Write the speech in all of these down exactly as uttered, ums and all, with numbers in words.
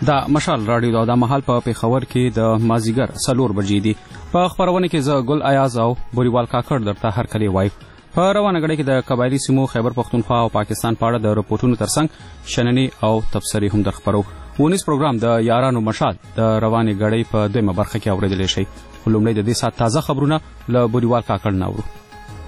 دا مشال راډیو دا د مهال په پیښور کې د مازیګر څلور بجې دي. په خپرونه کې زه ګل ایاز او بوریوال کاکړ درته هرکلی وایو. په روانه غړي کې د قبایلی سیمو خیبر پختونخوا او پاکستان په اړه د رپورټونو ترڅنګ شننې او تبصرې هم در خپرو. ونیس پروګرام د یارانو مشال د روانې غړي په دویمه برخه کې اوریدلی شئ. لومړی د دې سات تازه خبرونه له بوریوال کاکړ نه اورو.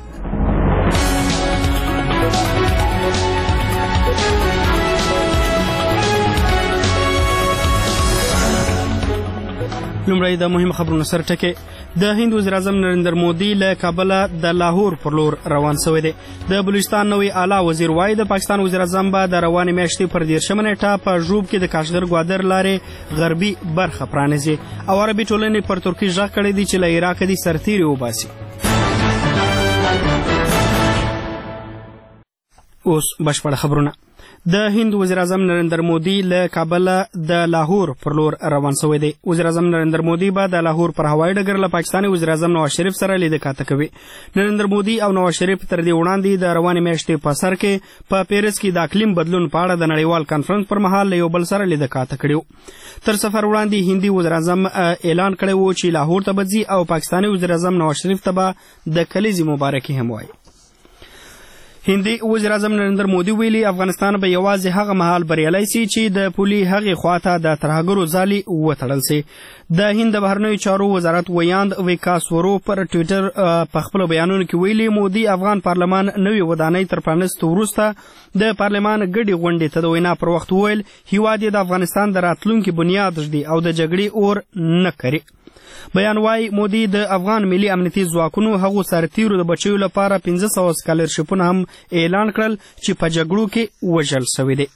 لومړی د مهم خبرونو سر ټکې د هند وزیر اعظم نریندر مودي له کابله د لاهور پر لور روان شوی دی. د بلوچستان نوی اعلی وزیر وایي د پاکستان وزیر اعظم به د روانې میاشتې پر دېرشمه نیټه په ژوب کې د کاشغر ګوادر لارې غربي برخه پرانیزي او عربي ټولنې پر ترکي غږ کړی دی چې له عراق دې سرتیري وباسي. اوس بشپړ خبرونه. د هند وزیر اعظم نریندر مودي له کابله د لاهور پر لور روان شوی دی. وزیر اعظم نریندر مودي به د لاهور پر هوایي ډګر له پاکستاني وزیر اعظم نواز شریف سره لیدنه کاته کوي. نریندر مودي او نواز شریف تر دې وړاندې د روانې میاشتې په سر کې په پیرس کې د اقلیم بدلون په اړه د نړیوال کانفرنس پر مهال له یو بل سره لیدنه کاته کړې. تر سفر وړاندې هندي وزیر اعظم اعلان کړی و چې لاهور ته به ځي او پاکستاني وزیر اعظم نواز شریف ته به د کلیزې مبارکي هم وایي. هندي وزیر اعظم نریندر مودي ویلي افغانستان به یوازې هغه مهال بریالی سي چې د پولي هغې خواته د ترهګرو ځالې وتړل سي. د هند د بهرنیو چارو وزارت ویاند ویکاس ورو پر ټویټر په خپلو بیانونو کې ویلي مودي افغان پارلمان نوې ودانۍ تر پرانیستو وروسته د پارلمان ګډې غونډې ته د وینا پر وخت وویل هیواد یې د افغانستان د راتلونکي بنیاد ږدي او د جګړې اور نه کري. بیان وايي مودي د افغان ملي امنیتي ځواکونو هغو سرتیرو د بچیو لپاره پنځه سوه سکالرشیپونه هم اعلان کړل چې په جګړو کې وژل شوي دي.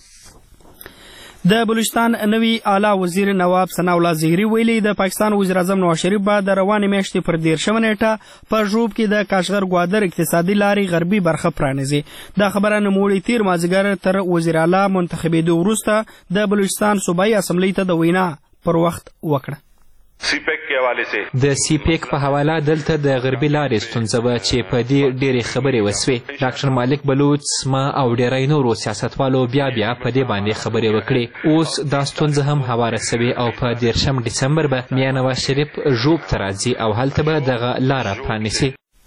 د بلوچستان نوی اعلی وزیر نواب ثناء الله زهري ویلي د پاکستان وزیر اعظم نواز شریف به د روانې میاشتې پر دېرشمه نیټه په ژوب کې د کاشغر ګوادر اقتصادي لارې غربي برخه پرانیزي. دا خبره نوموړي تیر مازدیګر تر وزیر اعلی منتخبېدو وروسته د بلوچستان صوبایي اسمبلۍ ته د وینا پر وخت وکړه. سی پیک کے حوالے سے د سی پیک په حواله دلته د غربي لارې ستونزه وه چې په دې ډېرې خبرې وسوې. ډاکټر مالک بلوچ ما او ډېری نورو سیاستوالو بیا بیا په دې باندې خبرې وکړې. اوس دا ستونزه هم هواره سوې او په دېرشم ډسمبر به میا نواز شریف ژوب ته راځي او هلته به دغه لاره پرانیسي.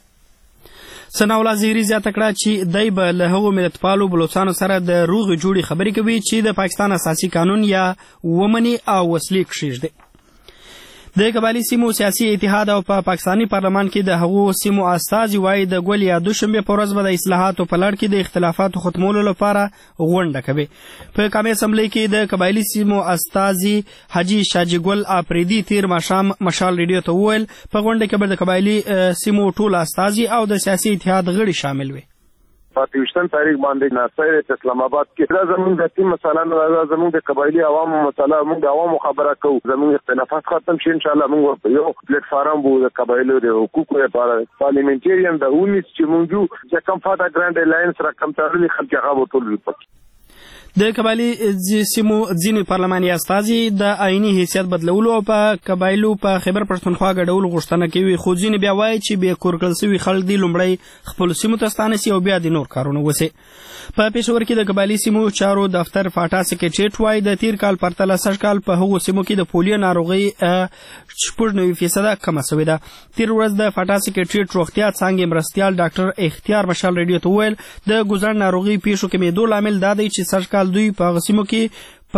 ثناء الله زهري زیاته کړه چې دی به له هغو ملتپالو بلوچانو سره د روغې جوړې خبرې کوي چې د پاکستان اساسي قانون یا ومني او وسلې کښېږدي. د قبایلي سیمو سیاسي اتحاد او په پاکستاني پارلمان کې د هغو سیمو استازي وایي د ګل یا دوشنبې په ورځ به د اصلاحاتو په لړ کې د اختلافاتو ختمولو لپاره غونډه کوي. په قومي اسمبلۍ کې د قبایلي سیمو استازي حاجي شاجي ګل آفریدي تیر ماښام مشال ریډیو ته وویل په غونډه کې به د قبایلي سیمو ټول استازي او د سیاسي اتحاد غړي شامل وي. پاتوشتن تاریخ باندې ناصر اسلام آباد کې دا زموږ د تیم مثلا دا زموږ د قبایلی عوامو مثلا موږ د عوامو خبره کوو زموږ اختلافات ختم شي ان شاء الله موږ یو پلیټ فارم وو د قبایلو د حقوقو لپاره پارلیمنټریان د اونیس چې موږ چې کم فاټا ګراند الاینس را کم ترلي خلک هغه ټول ریپورت د قبایلی سیمو ځینې پارلماني استازي د آئیني حیثیت بدلولو او په قبایلو په خیبر پښتونخوا ګډولو غوښتنه کوي خو ځینې بیا وایي چې بې کور کړل سوي خلک دې لومړی خپلو سیمو ته ستانه سي او بیا د نور کارونه وسي. په پېښور کې د قبایلي سیمو چارو دفتر فاټا سکرټریټ وایي د تیر کال پرتله سږ کال په هغو سیمو کې د پولیو ناروغۍ شپږ نوي فیصده کمه سوې ده. تیر ورځ د فاټا سکرټریټ روغتیا څانګې مرستیال ډاکټر اختیار مشال ریډیو ته وویل د ګوزڼ ناروغۍ پیښو کمېدو لامل دا دی چې سږ کال دوی په هغه سیمو کې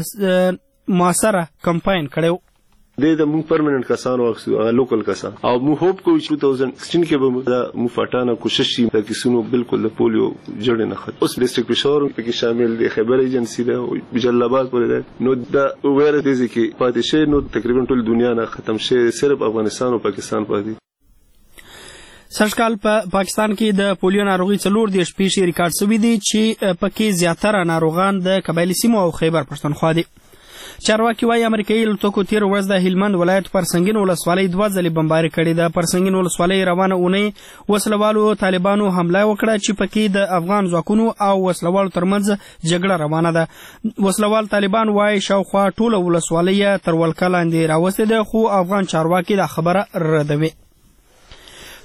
په مؤثره کمپاین کړی و. د د مونږ پرمننت کسانو او لوکل کسان او مو هوپ کوو چې دوه هزار سیکسټین کې به د مو فاټانه کوشش شي د کیسونو بالکل د پولیو جوړ نه خط اوس ډیسټریکټ پېښور کې شامل دي خیبر ایجنسی ده او جلال آباد پورې نو دا ویره دي چې پاتې شي نو تقریبا ټول دنیا نه ختم شي صرف افغانستان او پاکستان پاتې. سږ کال په پاکستان کې د پولیو ناروغي څلور دېرش پیښې ریکارډ شوي دي چې پکې زیاتره ناروغان د قبایلي سیمو او خیبر پښتونخوا دي. چارواکي وایي امریکایي الوتکو تیر ورځ د هلمند ولایت پرسنګین ولسوالۍ دوه ځلې بمباري کړې ده. پرسنګین ولسوالۍ روانه اونۍ وسلوالو طالبانو حمله وکړه چې پکې د افغان ځواکونو او وسلوالو ترمنځ جګړه روانه ده. وسلوال طالبان وایي شاوخوا ټوله ولسوالۍ تر ولکه لاندې راوستې ده خو افغان چارواکي دا خبره ردوي.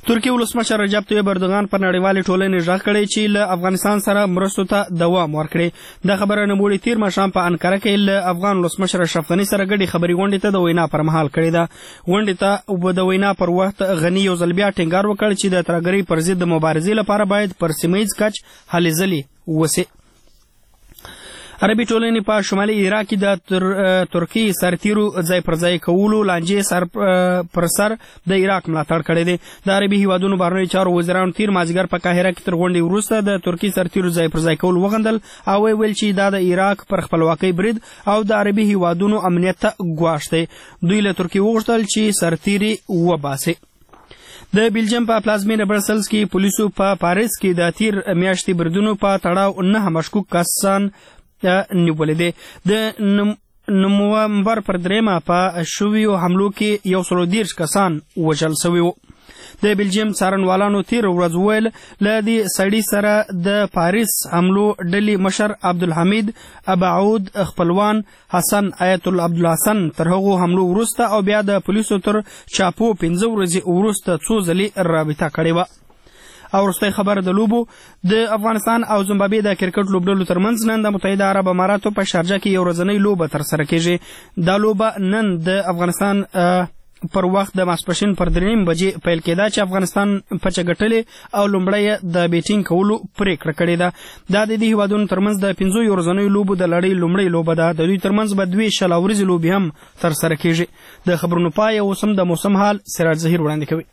ترکیه ولسمشر رجب طیب اردوغان پر نړیوالې ټولنې غږ کړی چې له افغانستان سره مرستو ته دوام ورکړي. دا خبره نوموړي تیر ماښام په انکره کې له افغان ولسمشر اشرف غني سره ګډې خبرې غونډې ته د وینا پر مهال کړې ده. غونډې ته د وینا پر وخت غني یو ځل بیا ټینګار وکړ چې د ترهګرۍ پر ضد د مبارزې لپاره باید پر سیمه ییز کچ هلې ځلې وسي. عربي ټولنې په شمالي عراق کې د تر ترکی سرتیرو ځای پر ځای کولو لانجې سر پر سر د عراق ملاتړ کړی دی. د عربي هیوادونو بهرنیو چارو وزیرانو تیر مازدیګر په قاهره کې تر غونډې وروسته د ترکی سرتیرو ځای پر ځای کول وغندل او ویل چې دا د عراق پر خپلواکۍ برید او د عربي هیوادونو امنیت ته ګواښ دی. دوی له ترکیې وغوښتل چې سرتیري وباسي. د بیلجیم په پلازمینه برسلز کې پولیسو په پاریس کې د تیر میاشتې بریدونو په تړاو نه مشکوک کسان نیولې دي. د نومبر پر دریمه په شویو حملو کې یو سلو دیرش کسان وژل سوي وو. د بیلجیم څارنوالانو تیر ورځ وویل له دې سړي سره د پاریس حملو ډلې مشر عبدالحمید ابعود خپلوان حسن آیت الله عبدالحسن تر هغو حملو وروسته او بیا د پولیسو تر چاپو پنځه ورځې وروسته څو ځلې رابطه کړې وه. او وروستی خبر د لوبو د افغانستان او زیمبابوې د کرکټ لوبډلو ترمنځ نن د متحده عرب اماراتو په شارجه کې یو ورځنۍ لوبه ترسره کیږي. دا لوبه نن د افغانستان پر وخت د ماسپښین پر درېیم بجې پیل کېده چې افغانستان پچه ګټلې او لومړی د بیټینګ کولو پرېکړه کړې ده. دا د دې هیوادونو ترمنځ د پنځو یو ورځنیو لوبو د لړۍ لومړۍ لوبه ده. د دوی ترمنځ به دوې شل ورځې لوبې هم ترسره کیږي. د خبرونو پای اوس هم د موسم حال سراج ظهیر وړاندې کوي.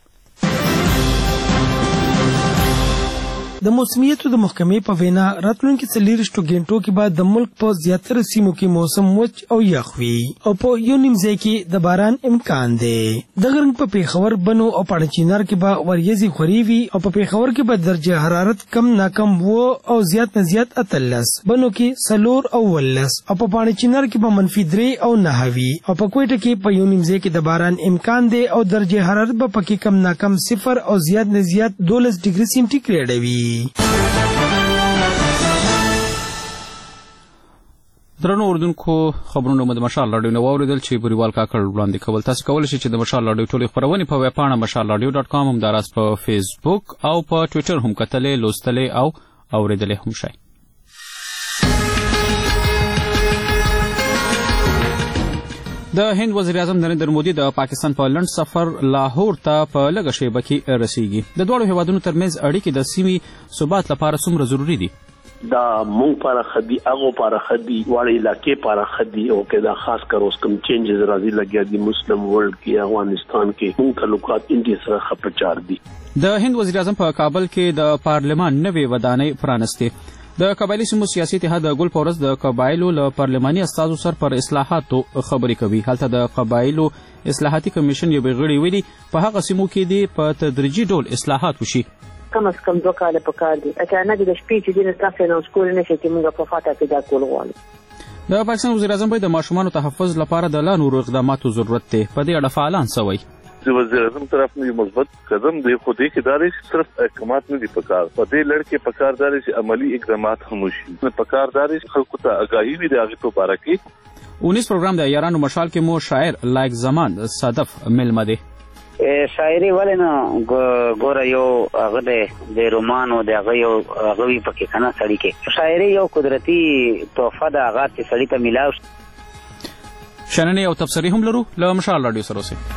د موسمیاتو د محکمې په وینا راتلونکي څلېرویشتو غنټو کې به د ملک په زیاتره سیمو کې موسم وچ او یخ وي او په یو نیم ځای کې د باران امکان دی. دغه رنګ په پیښور، بنو او پاڼچینار کې به وریځې خورې وي او په پیښور کې به درجه حرارت کم ناکم و او زیات نه زیات اتلس، بنو کې څلور او ولس او په پاڼچینار کې به منفي درې او نهه وي او په کوټه کې په یو نیم ځای کې د باران امکان دی او درجه حرارت به پکې کم ناکم صفر او زیات نه زیات دولس ډیګري سینټیګریډ وي. درنو اردوونکو خبرونه مو د مشال راډیو نه واورېدل چې بریوال کاکړ وړاندې کول. تاسو کولی شئ چې د مشال راډیو ټولې خپرونې په ویب پاڼه مشال راډیو ډاټ کام، همداراز په فیسبوک او په ټویټر هم کتلې، لوستلې او اورېدلې هم شئ. د هند وزیر اعظم نریندر مودي د پاکستان په لنډ سفر لاهور ته په لږه شیبه کې رسیږي. د دواړو هیوادونو ترمنځ اړیکې د سیمې ثبات لپاره څومره ضروري دي؟ دا مونږ لپاره ښه دي، هغو لپاره ښه دي، دواړه علاقې لپاره ښه دي. او که دا خاص کر اوس کوم چینجز راځي لګیا دي مسلم ورلډ کې، افغانستان کې مونږ تعلقات انډیا سره ښه په چار دي. د هند وزیر اعظم په کابل کې د پارلمان نوې ودانۍ پرانستې. د قبایلي سیمو سیاسي اتحاد د ګل په ورځ د قبایلو له پارلماني استازو سره پر اصلاحاتو خبرې کوي. هلته د قبایلو اصلاحاتي کمیشن یو غړي ویلي په هغه سیمو کې دي په تدریجي ډول اصلاحات وشي. کم از کم دوه کاله په کار دي. اچانک د شپې چې دین تاسو نه سکول نشي چې موږ په فاته پیدا کول غواړو. د پاکستان وزیر اعظم باید د ماشومانو تحفظ لپاره د لا نورو اقداماتو ضرورت دی. په دې اړه فعالان څه وایي؟ د وزیر اعظم طرف نه مثبت قدم دی، خو دې کې دا دی صرف احکامات نه دي پکار، په دې لړ کې پکار داري چې عملی اقدامات هم وشي. پکار داري چې خلکو ته آگاهي وي د هغې په باره کې. اونیس پروګرام د یارانو مشال کې مو شاعر لایق زمان صدف ملمه دی. شاعري ولې نه ګوره یو هغه دی د رومان او د هغه یو هغه وي پکې که نه سړي کې شاعري یو قدرتي تحفه ده، هغه چې سړي ته میلاو شي. شننې او تبصرې هم لرو. له مشال راډیو سره اوسئ.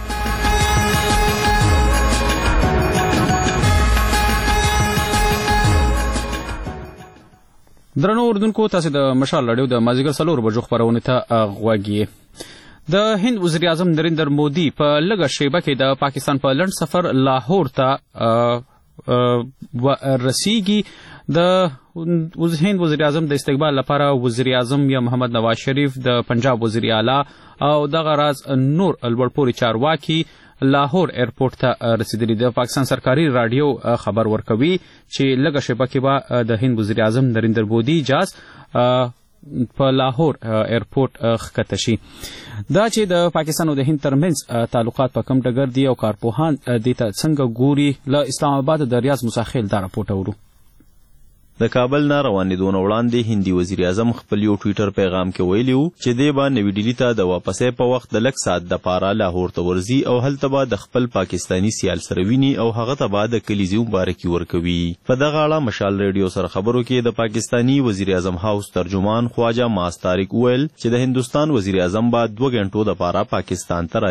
درنو اردوونکو، تاسو د مشال راډیو د مازدیګر څلور بجو خپرونې ته غوږ یې. د هند وزیر اعظم نریندر مودي په لږه شیبه کې د پاکستان په لنډ سفر لاهور ته رسیږي. د هند وزیر اعظم د استقبال لپاره وزیر اعظم یا محمد نواز شریف، د پنجاب وزیر اعلی او دغه راز نور لوړپوړي چارواکي لاهور ایرپورټ ته رسیدلی. د پاکستان سرکاري راډیو خبر ورکوي چې لږه شیبه کې به د هند وزیر اعظم نریندر مودي جاز په لاهور ایرپورټ ښکته شي. دا چې د پاکستان او د هند ترمنځ تعلقات په کوم ډګر دي او کارپوهان دې ته څنګه ګوري، له اسلام آباد د ریاض موسی خیل دا راپورټ اورو. د کابل نه روانېدو نه وړاندې هندي وزیر اعظم خپل یو ټویټر پیغام کې ویلي وو چې دی به نوي ډیلي ته د واپسۍ په وخت د لږ ساعت دپاره لاهور ته ورځي او هلته به د خپل پاکستاني سیال سره ویني او هغه ته به د کلیزې مبارکي ورکوي. په دغه اړه مشال ریډیو سره خبرو کې د پاکستاني وزیر اعظم هاوس ترجمان خواجه ماس طارق وویل چې د هندوستان وزیر اعظم به دوه غنټو دپاره پاکستان ته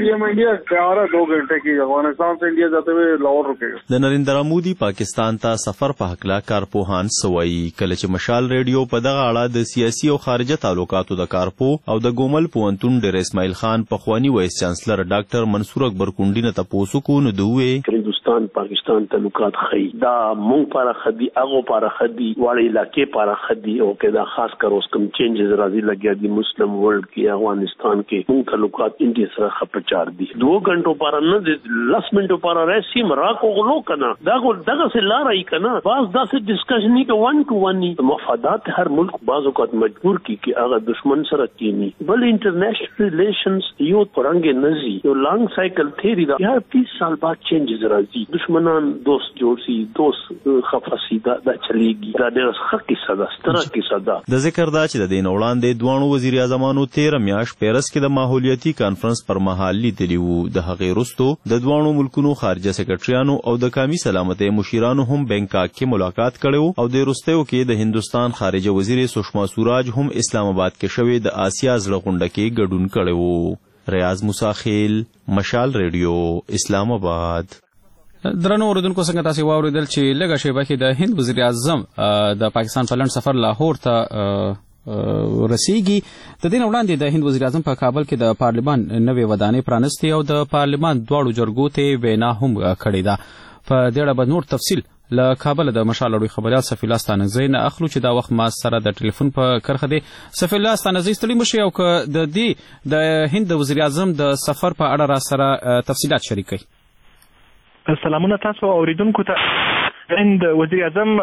راځي. د نریندرا مودي پاکستان ته سفر په هکله کارپوهان سوایي کله چې مشال ریډیو په دغه اړه د سیاسي او خارجه تعلقاتو د کارپو او د ګومل پوهنتون ډیر اسماعیل خان پخوانی وایس چانسلر ډاکټر منصور اکبر کونډي نه تپوس وکړو نو دوی هندوستان پاکستان تعلقات خي دا مونږ لپاره خدي هغه لپاره خدي واړه علاقې لپاره خدي او کې دا خاص کر اوس کوم چینجز راځي لګیا دي مسلم ورلد کې افغانستان کې مونږ تعلقات انډیا سره خپچار دي دوه غنټو لپاره نه لاس منټو لپاره راسي مراکو غلو کنه دا دغه سه لارای کنه باز دا سه ډسکشن نه کې ون ټو ون مفادات هر ملک بعض اوقات مجبور کی چې هغه دشمن سره کینی بل انټرنیشنل ریلیشنز یو پرنګ نزي یو لانګ سایکل تھیری دا یا بیس سال بعد چینجز راځي دشمنان دوست جوړ سي دوست خفاسي دا دا چلیږي دا ډېر ښه کیسه ده ستره کیسه ده. د ذکر دا چې د دې نه وړاندې دوانو وزیر اعظمانو تیره میاشت پیرس کې د ماحولیاتي کانفرنس پر مهال لیدلي وو. د هغې وروستو د دوانو ملکونو خارجه سکرټریانو او د قومي سلامتۍ مشیرانو هم بینکاک کې ملاقات کړی او د وروستیو کې د هندوستان خارجه وزیر سشما سوراج هم اسلام آباد کې شوې د آسیا زړه غونډه کې ګډون کړی وو. ریاض موسی خیل مشال ریډیو اسلام آباد. درنو اوریدونکو څنګه تاسو واوریدل چې لږه شیبه کې د هند وزیر اعظم د پاکستان په لنډ سفر لاهور ته رسیږي. د دې نه وړاندې د هند وزیر اعظم په کابل کې د پارلمان نوې ودانۍ پرانستې او د پارلمان دواړو جرګو ته وینا هم کړې ده. په دې اړه به نور تفصیل له کابل د مشال اړوي خبريال صفي الله ستانزی نه اخلو چې دا وخت ما سره د ټلیفون په کرخه دی. صفي الله ستانزی ستړي مشي او که د دې د هند وزیر اعظم د سفر په اړه را سره تفصيلات شریک کړئ. سلامونه تاسو اوریدونکو ته. هند وزیر اعظم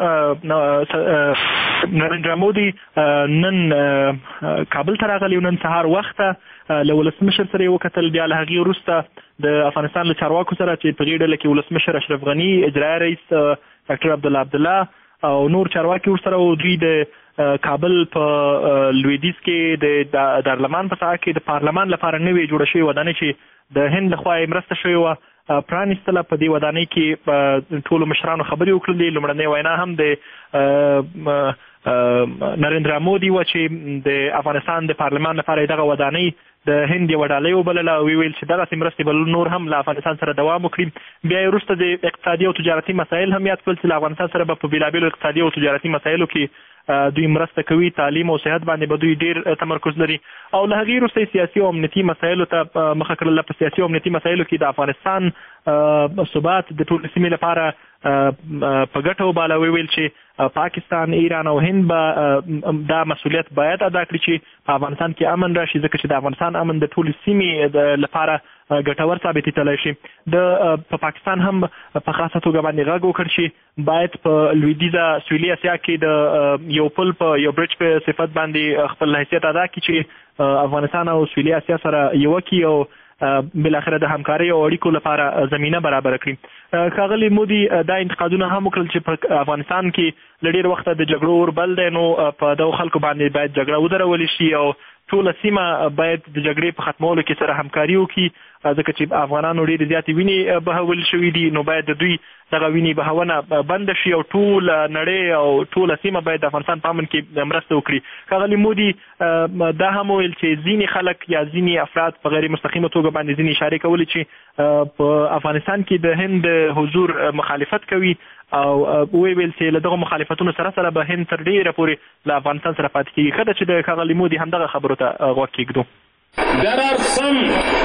نریندرا مودي نن کابل ته راغلی نن سهار وخته له ولسمشر سره وکتل بیا له هغې وروسته د افغانستان له چارواکو سره چې په دې ډله کې ولسمشر اشرف غني اجرایي رئیس ډاکټر عبدالله عبدالله او نور چارواکي ورسره و. دوی د کابل په لویدیځ کې د دارالمان په ساحه کې د پارلمان لپاره نوې جوړه شوې ودانۍ چې د هند لخوا یې مرسته شوې وه پرانیستله. په دې ودانۍ کې ټولو مشرانو خبرې وکړلې. لومړنۍ وینا هم د نریندرا مودي و چې د افغانستان د پارلمان لپاره دغه ودانۍ د هند یوه ډالۍ وبلله او ویل چې دغسې مرستې به نور هم له افغانستان سره دوام وکړي. بیا یې وروسته د اقتصادي او تجارتي مسایل هم یاد کړل چې له افغانستان سره به په بېلابېلو اقتصادي او تجارتي مسایلو کې دوی مرسته کوي. تعلیم او صحت باندې به دوی ډېر تمرکز لري او له هغې وروسته سیاسي او امنیتي مسایلو ته مخه کړله. په سیاسي او امنیتي مسایلو کې د افغانستان ثبات د ټولې سیمې لپاره په ګټه وباله. ویل چې پاکستان ایران او هند به دا مسؤلیت باید ادا کړي چې په افغانستان کې امن راشي ځکه چې د افغانستان امن د ټولې سیمې لپاره ګټور ثابتېدلی شي. د په پاکستان هم په خاصه توګه باندې غږ وکړ چې باید په لویدیځه سویلي اسیا کې د یو پل په یو برج په صفت باندې خپل حیثیت ادا کړي چې افغانستان او سویلي اسیا سره یوه کړي او بالاخره د همکارۍ او اړیکو لپاره زمینه برابره کړي. ښاغلي مودي دا انتقادونه هم وکړل چې په افغانستان کې له ډېر وخته د جګړو اور بل دی نو په دغو خلکو باندې باید جګړه ودرولې شي او ټوله سیمه باید د جګړې په ختمولو کې سره همکاري وکړي ځکه چې افغانانو ډېرې زیاتې وینې بهول شوي دي نو باید د دوی دغه وینې بهونه بنده شي او ټول نړۍ او ټوله سیمه باید د افغانستان په امن کې مرسته وکړي. ښاغلي مودي دا هم ویل چې ځینې خلک یا ځینې افراد په غیر مستقیمه توګه باندې ځینې اشارې کولې چې په افغانستان کې د هند حضور مخالفت کوي او ویل چې له دغه مخالفتونو سره سره به هند تر ډېره پورې له افغانستان سره پاتې کېږي. ښه ده چې د ښاغلي مودي همدغه خبرو ته غوږ کېږدو. There are some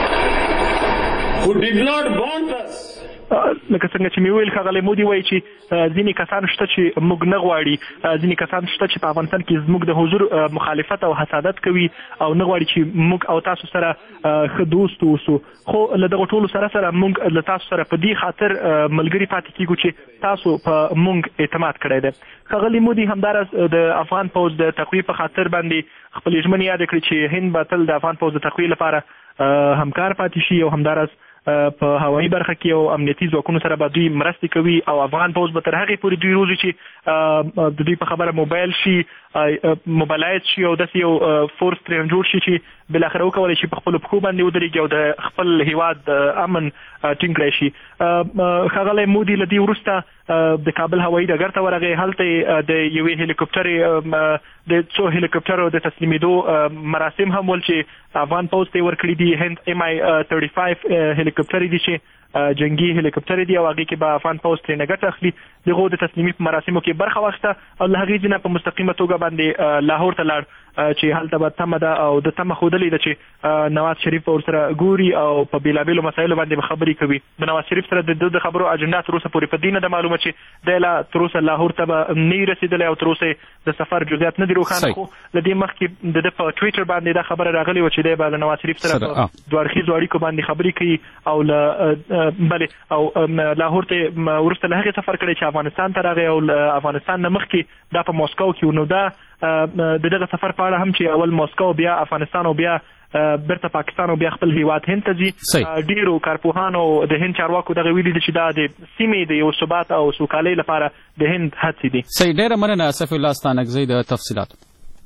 who did not want us. لکه څنګه چې مې ویل ښاغلی مودي وایي چې ځینې کسان شته چې موږ نه غواړي ځینې کسان شته چې په افغانستان کې زموږ د حضور مخالفت او حسادت کوي او نه غواړي چې موږ او تاسو سره ښه دوست اوسو خو له دغو ټولو سره سره موږ له تاسو سره په دې خاطر ملګري پاتې کېږو چې تاسو په موږ اعتماد کړی دی. ښاغلي مودي همداراز د افغان پوځ د تقویې په خاطر باندې خپلې ژمنې یادې کړې چې هند به تل د افغان پوځ د تقویې لپاره همکار پاتې شي او همداراز په هوایي برخه کې او امنیتي ځواکونو سره به دوی مرستې کوي او افغان پوځ به تر هغې پورې دوی روزي چې د دوی په خبره موبایل شي موبایلایز شي او داسې یو فورس ترې جوړ شي چې بالاخره وکولی شي په خپلو پښو باندې ودرېږي او د خپل هیواد امن ټینګ کړی شي. ښاغلی مودي له دې وروسته د کابل هوایي ډګر ته ورغی. هلته د یوې هلیکوپټرې د څو هلیکوپټرو د تسلیمېدو مراسم هم ول چې افغان پوځ ته یې ورکړي دي. هند ایم آی تھرټي فایف هلیکوپټرې دي چې جنگي هلیکوپټرې دي او هغې کې به افغان پوځ ترې نه ګټه اخلي. دغو د تسلیمي په مراسمو کې برخه واخیسته او له هغې ځینه په مستقیمه توګه باندې لاهور ته لاړ چې هلته به تمه ده او د تمه ښودلې ده چې نواز شریف به ورسره ګوري او په بېلابېلو مسایلو باندې به خبرې کوي. د نواز شریف سره د ده د خبرو اجنډا تر اوسه پورې په دې نه ده معلومه چې دی لا تر اوسه لاهور ته به نه وي رسېدلی او تر اوسه د سفر جزئیات نه دي روښانه. خو له دې مخکې د ده په ټویټر باندې دا خبره راغلې وه چې دی به له نواز شریف سره په دوه اړخیزو اړیکو باندې خبرې کوي او له بلې او لاهور ته وروسته له هغې سفر کړی چې افغانستان ته راغی او له افغانستان نه مخکې دا په موسکو کې و. نو دا د دغه سفر په اړه هم چې اول موسکو بیا افغانستان او بیا بیرته پاکستان او بیا خپل هیواد هند ته ځي. ډېرو کارپوهانو د هند چارواکو دغه ویلي دي چې دا د سیمې د یو ثبات او سوکالۍ لپاره د هند هڅې دي. صحیح، ډېره مننه صفي الله ستانکزی د تفصیلاتو.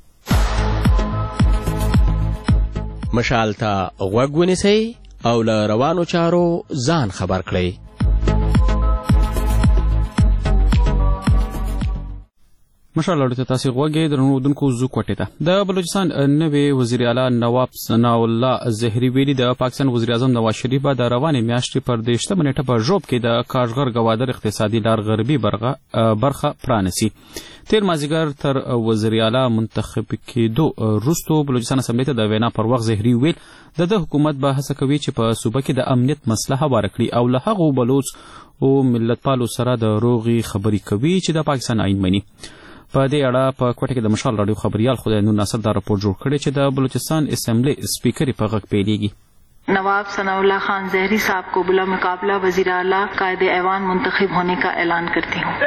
مشال ته غوږ ونیسئ او له روانو چارو ځان خبر کړئ. مشال اړو ته تاسې غوږ درنو اردونکو زو کوټې ته. د بلوچستان نوې وزیر اعلی نواب ثناء الله زهري ویلي د پاکستان وزیر اعظم نواز شریف به د روانې میاشتې پر دېرشمه نیټه په ژوب کې د کاشغر ګوادر اقتصادي لار غربي برخه پرانیسي. تیر مازدیګر تر وزیر اعلی منتخب کېدو وروستو بلوچستان اسمبلۍ ته د وینا پر وخت زهري ویل د ده حکومت به هڅه کوي چې په صوبه کې د امنیت مسله هواره کړي او له هغو بلوچ او ملتپالو سره د روغې خبرې کوي چې د پاکستان آئین مني. په دې اړه په کوټه کې د مشال راډیو خبریال خدای نور ناصر دا راپور جوړ کړی چې د بلوچستان اسمبلی سپیکر په غږ پیلېږي. नवाब सनाउल्लाह खान जहरी साहब को बिला मुकाबला वजीर आला कायदे ऐवान मुंतखब होने का ऐलान करती हूँ.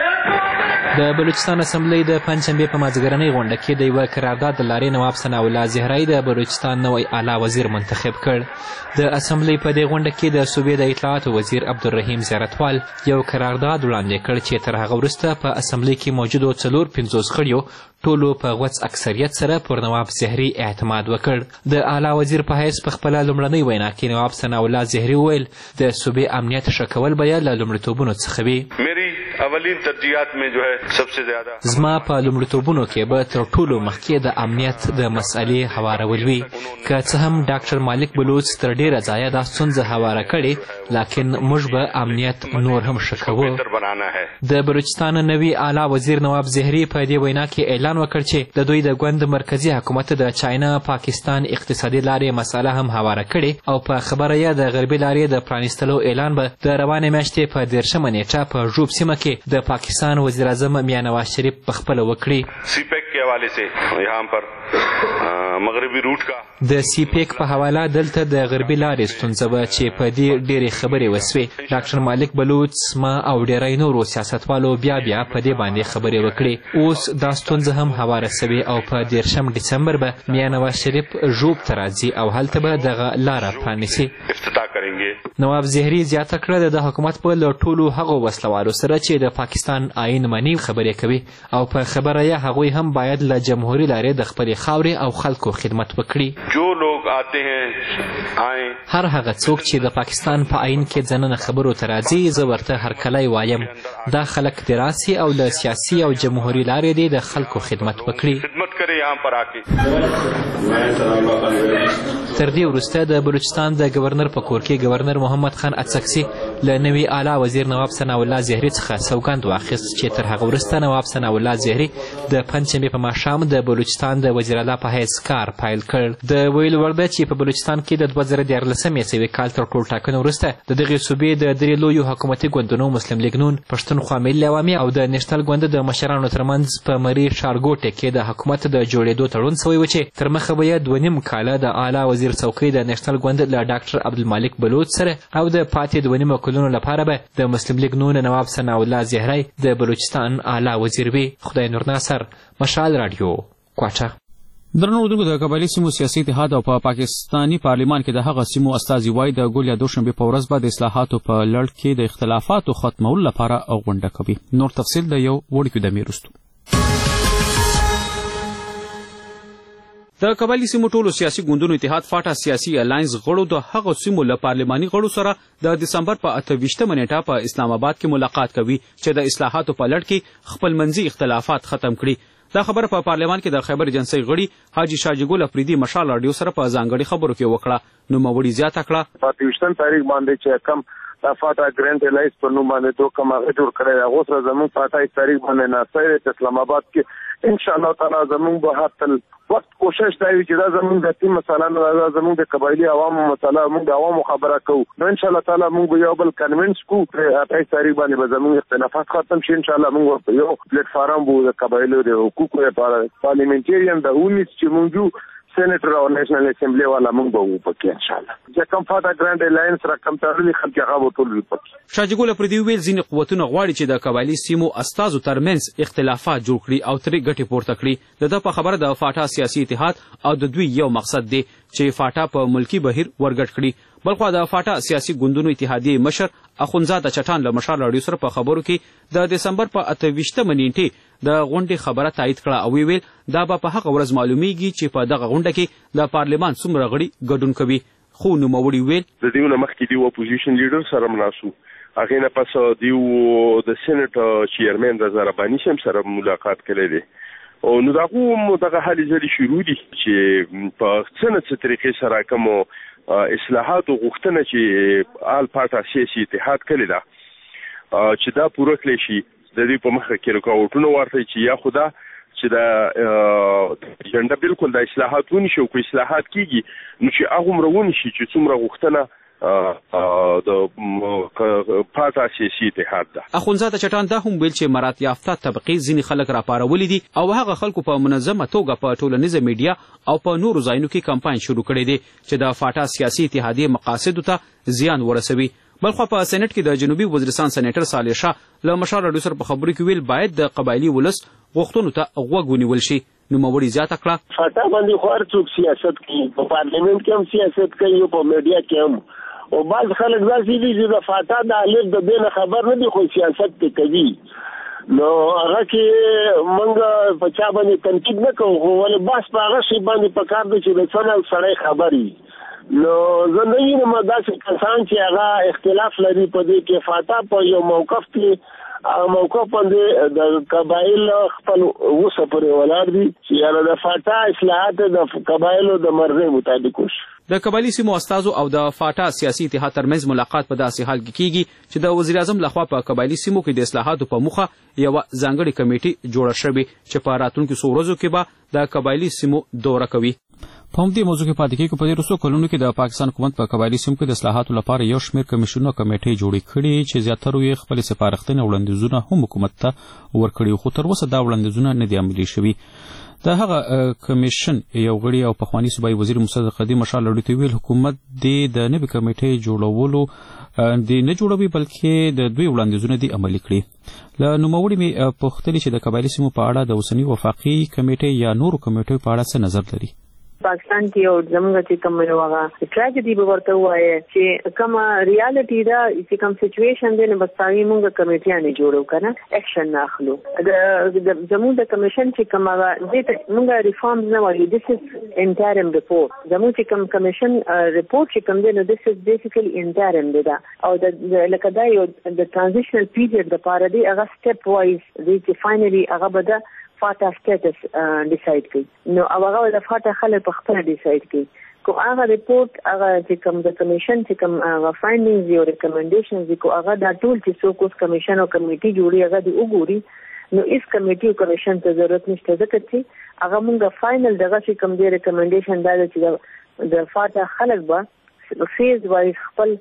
د بلوچستان اسمبلی د پنجشنبې په مازدیګرنۍ غونډه کې د یوه قرارداد د لارې نواب ثناء الله زهري د بلوچستان نوی اعلی وزیر منتخب کړ. د اسمبلی په دې غونډه کې د صوبې د اطلاعاتو وزیر عبدالرحیم زیارتوال یو قرارداد وړاندې کړ چې تر هغه وروسته په اسمبلی کې موجودو څلور پنځوس غړیو ټولو په غوڅ اکثریت سره پر نواب زهري اعتماد وکړ. د اعلی وزیر په حیث په خپله لومړنۍ وینا کې نواب ثناء الله زهري وویل د صوبې امنیت ښه کول به یې له لومړیتوبونو څخه وي. اولین ترجیحات میں جو ہے سب سے زیادہ زما په لومړیتوبونو کې به تر ټولو مخکې د امنیت د مسئلې هوارول وي. که څه هم ډاکټر مالک بلوچ تر ډېره ځایه دا ستونزه هواره کړې لیکن موږ به امنیت نور هم ښه کوو. د بلوچستان نوي اعلی وزیر نواب زهري په دې وینا کې اعلان وکړ چې د دوی د ګوند مرکزي حکومت د چاینا پاکستان اقتصادي لارې مسئله هم هواره کړې او په خبره یې د غربي لارې د پرانیستلو اعلان به د روانې میاشتې په دېرشمه نیټه په ژوب سیمه کې د پاکستان وزیر اعظم میاں نواز شریف په خپله وکړي. سی پیک کے حوالے سے یہاں پر مغربي روټ کا د سی پیک په حواله دلته د غربي لارې ستونزه وه چې په دې ډېرې خبرې وسوې. ډاکټر مالک بلوچ ما او ډېری نورو سیاستوالو بیا بیا په دې باندې خبرې وکړې. اوس دا ستونزه هم هواره سوې او په دېرشم ډسمبر به میاں نواز شریف ژوب ته راځي او هلته به دغه لاره پرانیسي. نواب زهري زیاته کړه د حکومت په له ټولو هغو وسلوالو سره چې د پاکستان آئین مني خبرې کوي او په خبره یې هغوی هم باید له جمهوري لارې د خپلې خاورې او خلکو خدمت وکړي. جو لوگ آتے ہیں آئیں هر هغه څوک چې د پاکستان په آئین کې ځننه خبرو ته راځي زه ورته هرکلی وایم. دا خلک دې راسي او له سیاسي او جمهوري لارې دې د خلکو خدمت وکړي. خدمت کرے یہاں پر آکے. تر دې وروسته د بلوچستان د ګورنر په کور کې ګورنر محمد خان اڅکسي له نوي اعلی وزیر نواب ثناء الله زهري څخه سوګند واخیست چې تر هغه وروسته نواب ثناء الله زهري د پنجشنبې په ماښام د بلوچستان د وزیر اعلی په حیث کار پیل کړ. د ویلو وړ ده چې په بلوچستان کې د دوه زره دیارلسمې عیسوي کال تر ټولټاکنو وروسته د دغې صوبې د درې لویو حکومتي ګوندونو مسلم لیګ نون، پښتونخوا ملي عوامي او د نیشنل ګوند د مشرانو ترمنځ په مري ښارګوټې کې د حکومت د جوړېدو تړون سوی و چې تر مخه به یې دوه نیم کاله د اعلی وزیر څوکۍ د نیشنل ګوند له ډاکټر عبدالمالک بلوچ سره او د پاتې دوه نیمو کلونو لپاره به د مسلم لیګ نون نواب ثناء الله زهري د بلوچستان اعلی وزیر وي. خدای نور ناصر، مشال راډیو، کوټه. درنو اردوګو د قبایلي سیمو سیاسي اتحاد او په پا پاکستاني پارلیمان کې د هغه سیمو استازي وایي د ګول یا دوشنبه په ورځ به د اصلاحاتو په لړ کې د اختلافاتو ختمولو لپاره غونډه کوي. نور تفصیل د یو وړوکي د میرستو. د قبایلي سیمو ټولو سیاسي ګوندونو اتحاد فاټا سیاسي الاینس غړو د هغو سیمو له پارلماني غړو سره د دسمبر په اته ویشتمه نیټه په اسلام آباد کې ملاقات کوي چې د اصلاحاتو په لړ کې خپلمنځي اختلافات ختم کړي. دا خبره په پارلمان کې د خیبر ایجنسۍ غړي حاجي شاجګل افریدي مشال راډیو سره په ځانګړي خبرو کې وکړه. نو موري زیاته کړه په ویشتم تاریخ باندې چې کم دا فاټا ګرانډ الایس په نوم باندې دوه کومه جوړ کړی هغه سره زموږ فاټا ایک تاریخ باندې ناصر اسلام آباد کې ان شاء الله تعالی زموږ به هتل وخت کوشش دی چې دا زموږ د تیم مثلا دا زموږ د قبایلی عوامو مثلا موږ د عوامو خبره کوو نو ان شاء الله تعالی موږ به یو بل کنوینس کو په ایک تاریخ باندې به زموږ اختلافات ختم شي ان شاء الله موږ په یو پلیټ فارم بو د قبایلو د حقوقو لپاره پارلیمنټریان د اونیس چې موږ سېنیټر او نېشنل اسمبلی والا موږ به وپکې ان شاء الله چې کوم فاټا ګرانډ الایانس را کوم تړلي خلک هغه ټول وپکې. شاجګل افریدي ویل ځینې قوتونه غواړي چې د قبایلي سیمو استازو ترمنځ اختلافات جوړ کړي او ترې ګټې پورته کړي. د ده په خبره د فاټا سیاسي اتحاد او د دوی یو مقصد دی چې فاټا په ملکی بهیر ورګډ کړي. بلخوا د فاټا سیاسي ګوندونو اتحادیې مشر اخونزاده چټان له مشال راډیو سره په خبرو کې د دسمبر په اته ویشتمه نیټې د غونډې خبره تایید کړه او ویل دا به په هغه ورځ معلومیږي چې په دغه غونډه کې د پارلمان څومره غړي ګډون کوي. خو نوموړي ویل د دې نه مخکې دی اپوزیشن لیډر سره مناسو هغه نه پس دیو د سېنیټ چیرمن رضا رباني سم سره ملاقات کړی دی او نو دغه دغه حالي ځلې شروع دي چې په څنګه طریقې سره کوم اصلاحات او غوښتنه چې آل پاټا سیاسي اتحاد کړی دا چې دا پوره کړی شي د دې په مخه کې رکاوټونه ورته چې یا خدا چې دا جنډه بالکل د اصلاحات ونی شو کو اصلاحات کیږي نو چې هغه مرونه شي چې څومره غوښتنه د پاټا سیاسي اتحاد ده. اخونزاده چټان دا هم ویل چې مرات یافته طبقې ځینې خلک راپارولي دي او هغه خلکو په منظمه توګه په ټولنیزه میډیا او په نورو ځایونو کې کمپاین شروع کړی دی چې د فاټا سیاسي اتحادیې مقاصدو ته زیان ورسوي. بلخوا په سېنات کې د جنوبي وزیرستان سېنیټر صالح شاه له مشال راډیو سره په خبرو کې ویل باید د قبایلي ولس غوښتنو ته غوږ ونیول شي. نوموړي زیاته کړه فاټا باندې خو هر څوک سیاست کوي په پارلیمنت کې هم سیاست کوي او په میډیا کې هم او بعض خلک داسې دي چې د فاټا د الف د بین خبر نه دي خو سیاست کې کوي نو هغه کې موږ په چا باندې تنقید نه کوو خو ولې بس په هغه شی باندې په کار دی چې د څنګه سړی خبري نو زه نه وینم داسې کسان چې هغه اختلاف لري په دې کې فاټا په یو موقف کې موقف باندې د قبایل خپل وسه پرې ولاړ دي چې یاره د فاټا اصلاحات د قبایلو د مرغې مطابق وشي. د قبایلي سیمو استازو او د فاټا سیاسي اتحاد ترمنځ ملاقات په داسې حال کې کیږي چې د وزیر اعظم لخوا په قبایلي سیمو کې د اصلاحاتو په موخه یو ځانګړې کمیټه جوړه شوې چې په راتلونکو څو ورځو کې به د قبایلي سیمو دوره کوي. په همدې موضوع کې پاتې کېږو. په دې وروستو کلونو کې د پاکستان حکومت په قبایلي سیمو کې د اصلاحاتو لپاره یو شمېر کمیشنونه کمیټې جوړې کړي چې زیاتره یې خپلې سپارښتنې او وړاندیزونه هم حکومت ته ورکړي خو تر اوسه دا وړاندیزونه نه دي عملي شوي. د هغه کمیشن یو غړي او پخوانی صوبایي وزیر مصدق قدیم مشال راډیو ته ویل حکومت د نوې کمیټې جوړولو د نه جوړوي بلکې د دوی وړاندیزونه دي عملي کړي. له نوموړي مې پوښتلې چې د قبایلي سیمو په اړه د اوسني وفاقي کمیټې یا نورو کمیټو په اړه څه نظر لري. پاکستان کې یو زموږ چې کوم یو هغه ټراجډي به ورته وایي چې کوم ریالټي دا چې کوم سچويشن دی نو بس هغه موږ کمیټیانې جوړو کنه اکشن اخلو. د زموږ د کمیشن چې کوم هغه دې موږ ریفارمز نه وایو دیس از انټرم ریپورت زموږ چې کوم کمیشن ریپورت چې کوم دی نو دیس از بیسیکلی انټرم دی دا او د لکه دا یو د ترانزیشنل پیریډ د پاره دی هغه سټپ وایز دی چې فائنلی هغه به فاټا سټیټس ډیسایډ کړي نو هغه د فاټا خلک په خپل ډیسایډ کړي کو هغه ریپورت هغه چې کوم د کمیشن چې کوم هغه فایندینګز او ریکمنډیشنز کو هغه د ټول چې څوک اوس کمیشن او کمیټي جوړي هغه دی وګوري نو اس کمیټي او کمیشن ته ضرورت نشته ځکه چې هغه موږ فائنل دغه چې کوم دی ریکمنډیشن دا چې د فاټا خلک به فیز وایز خپل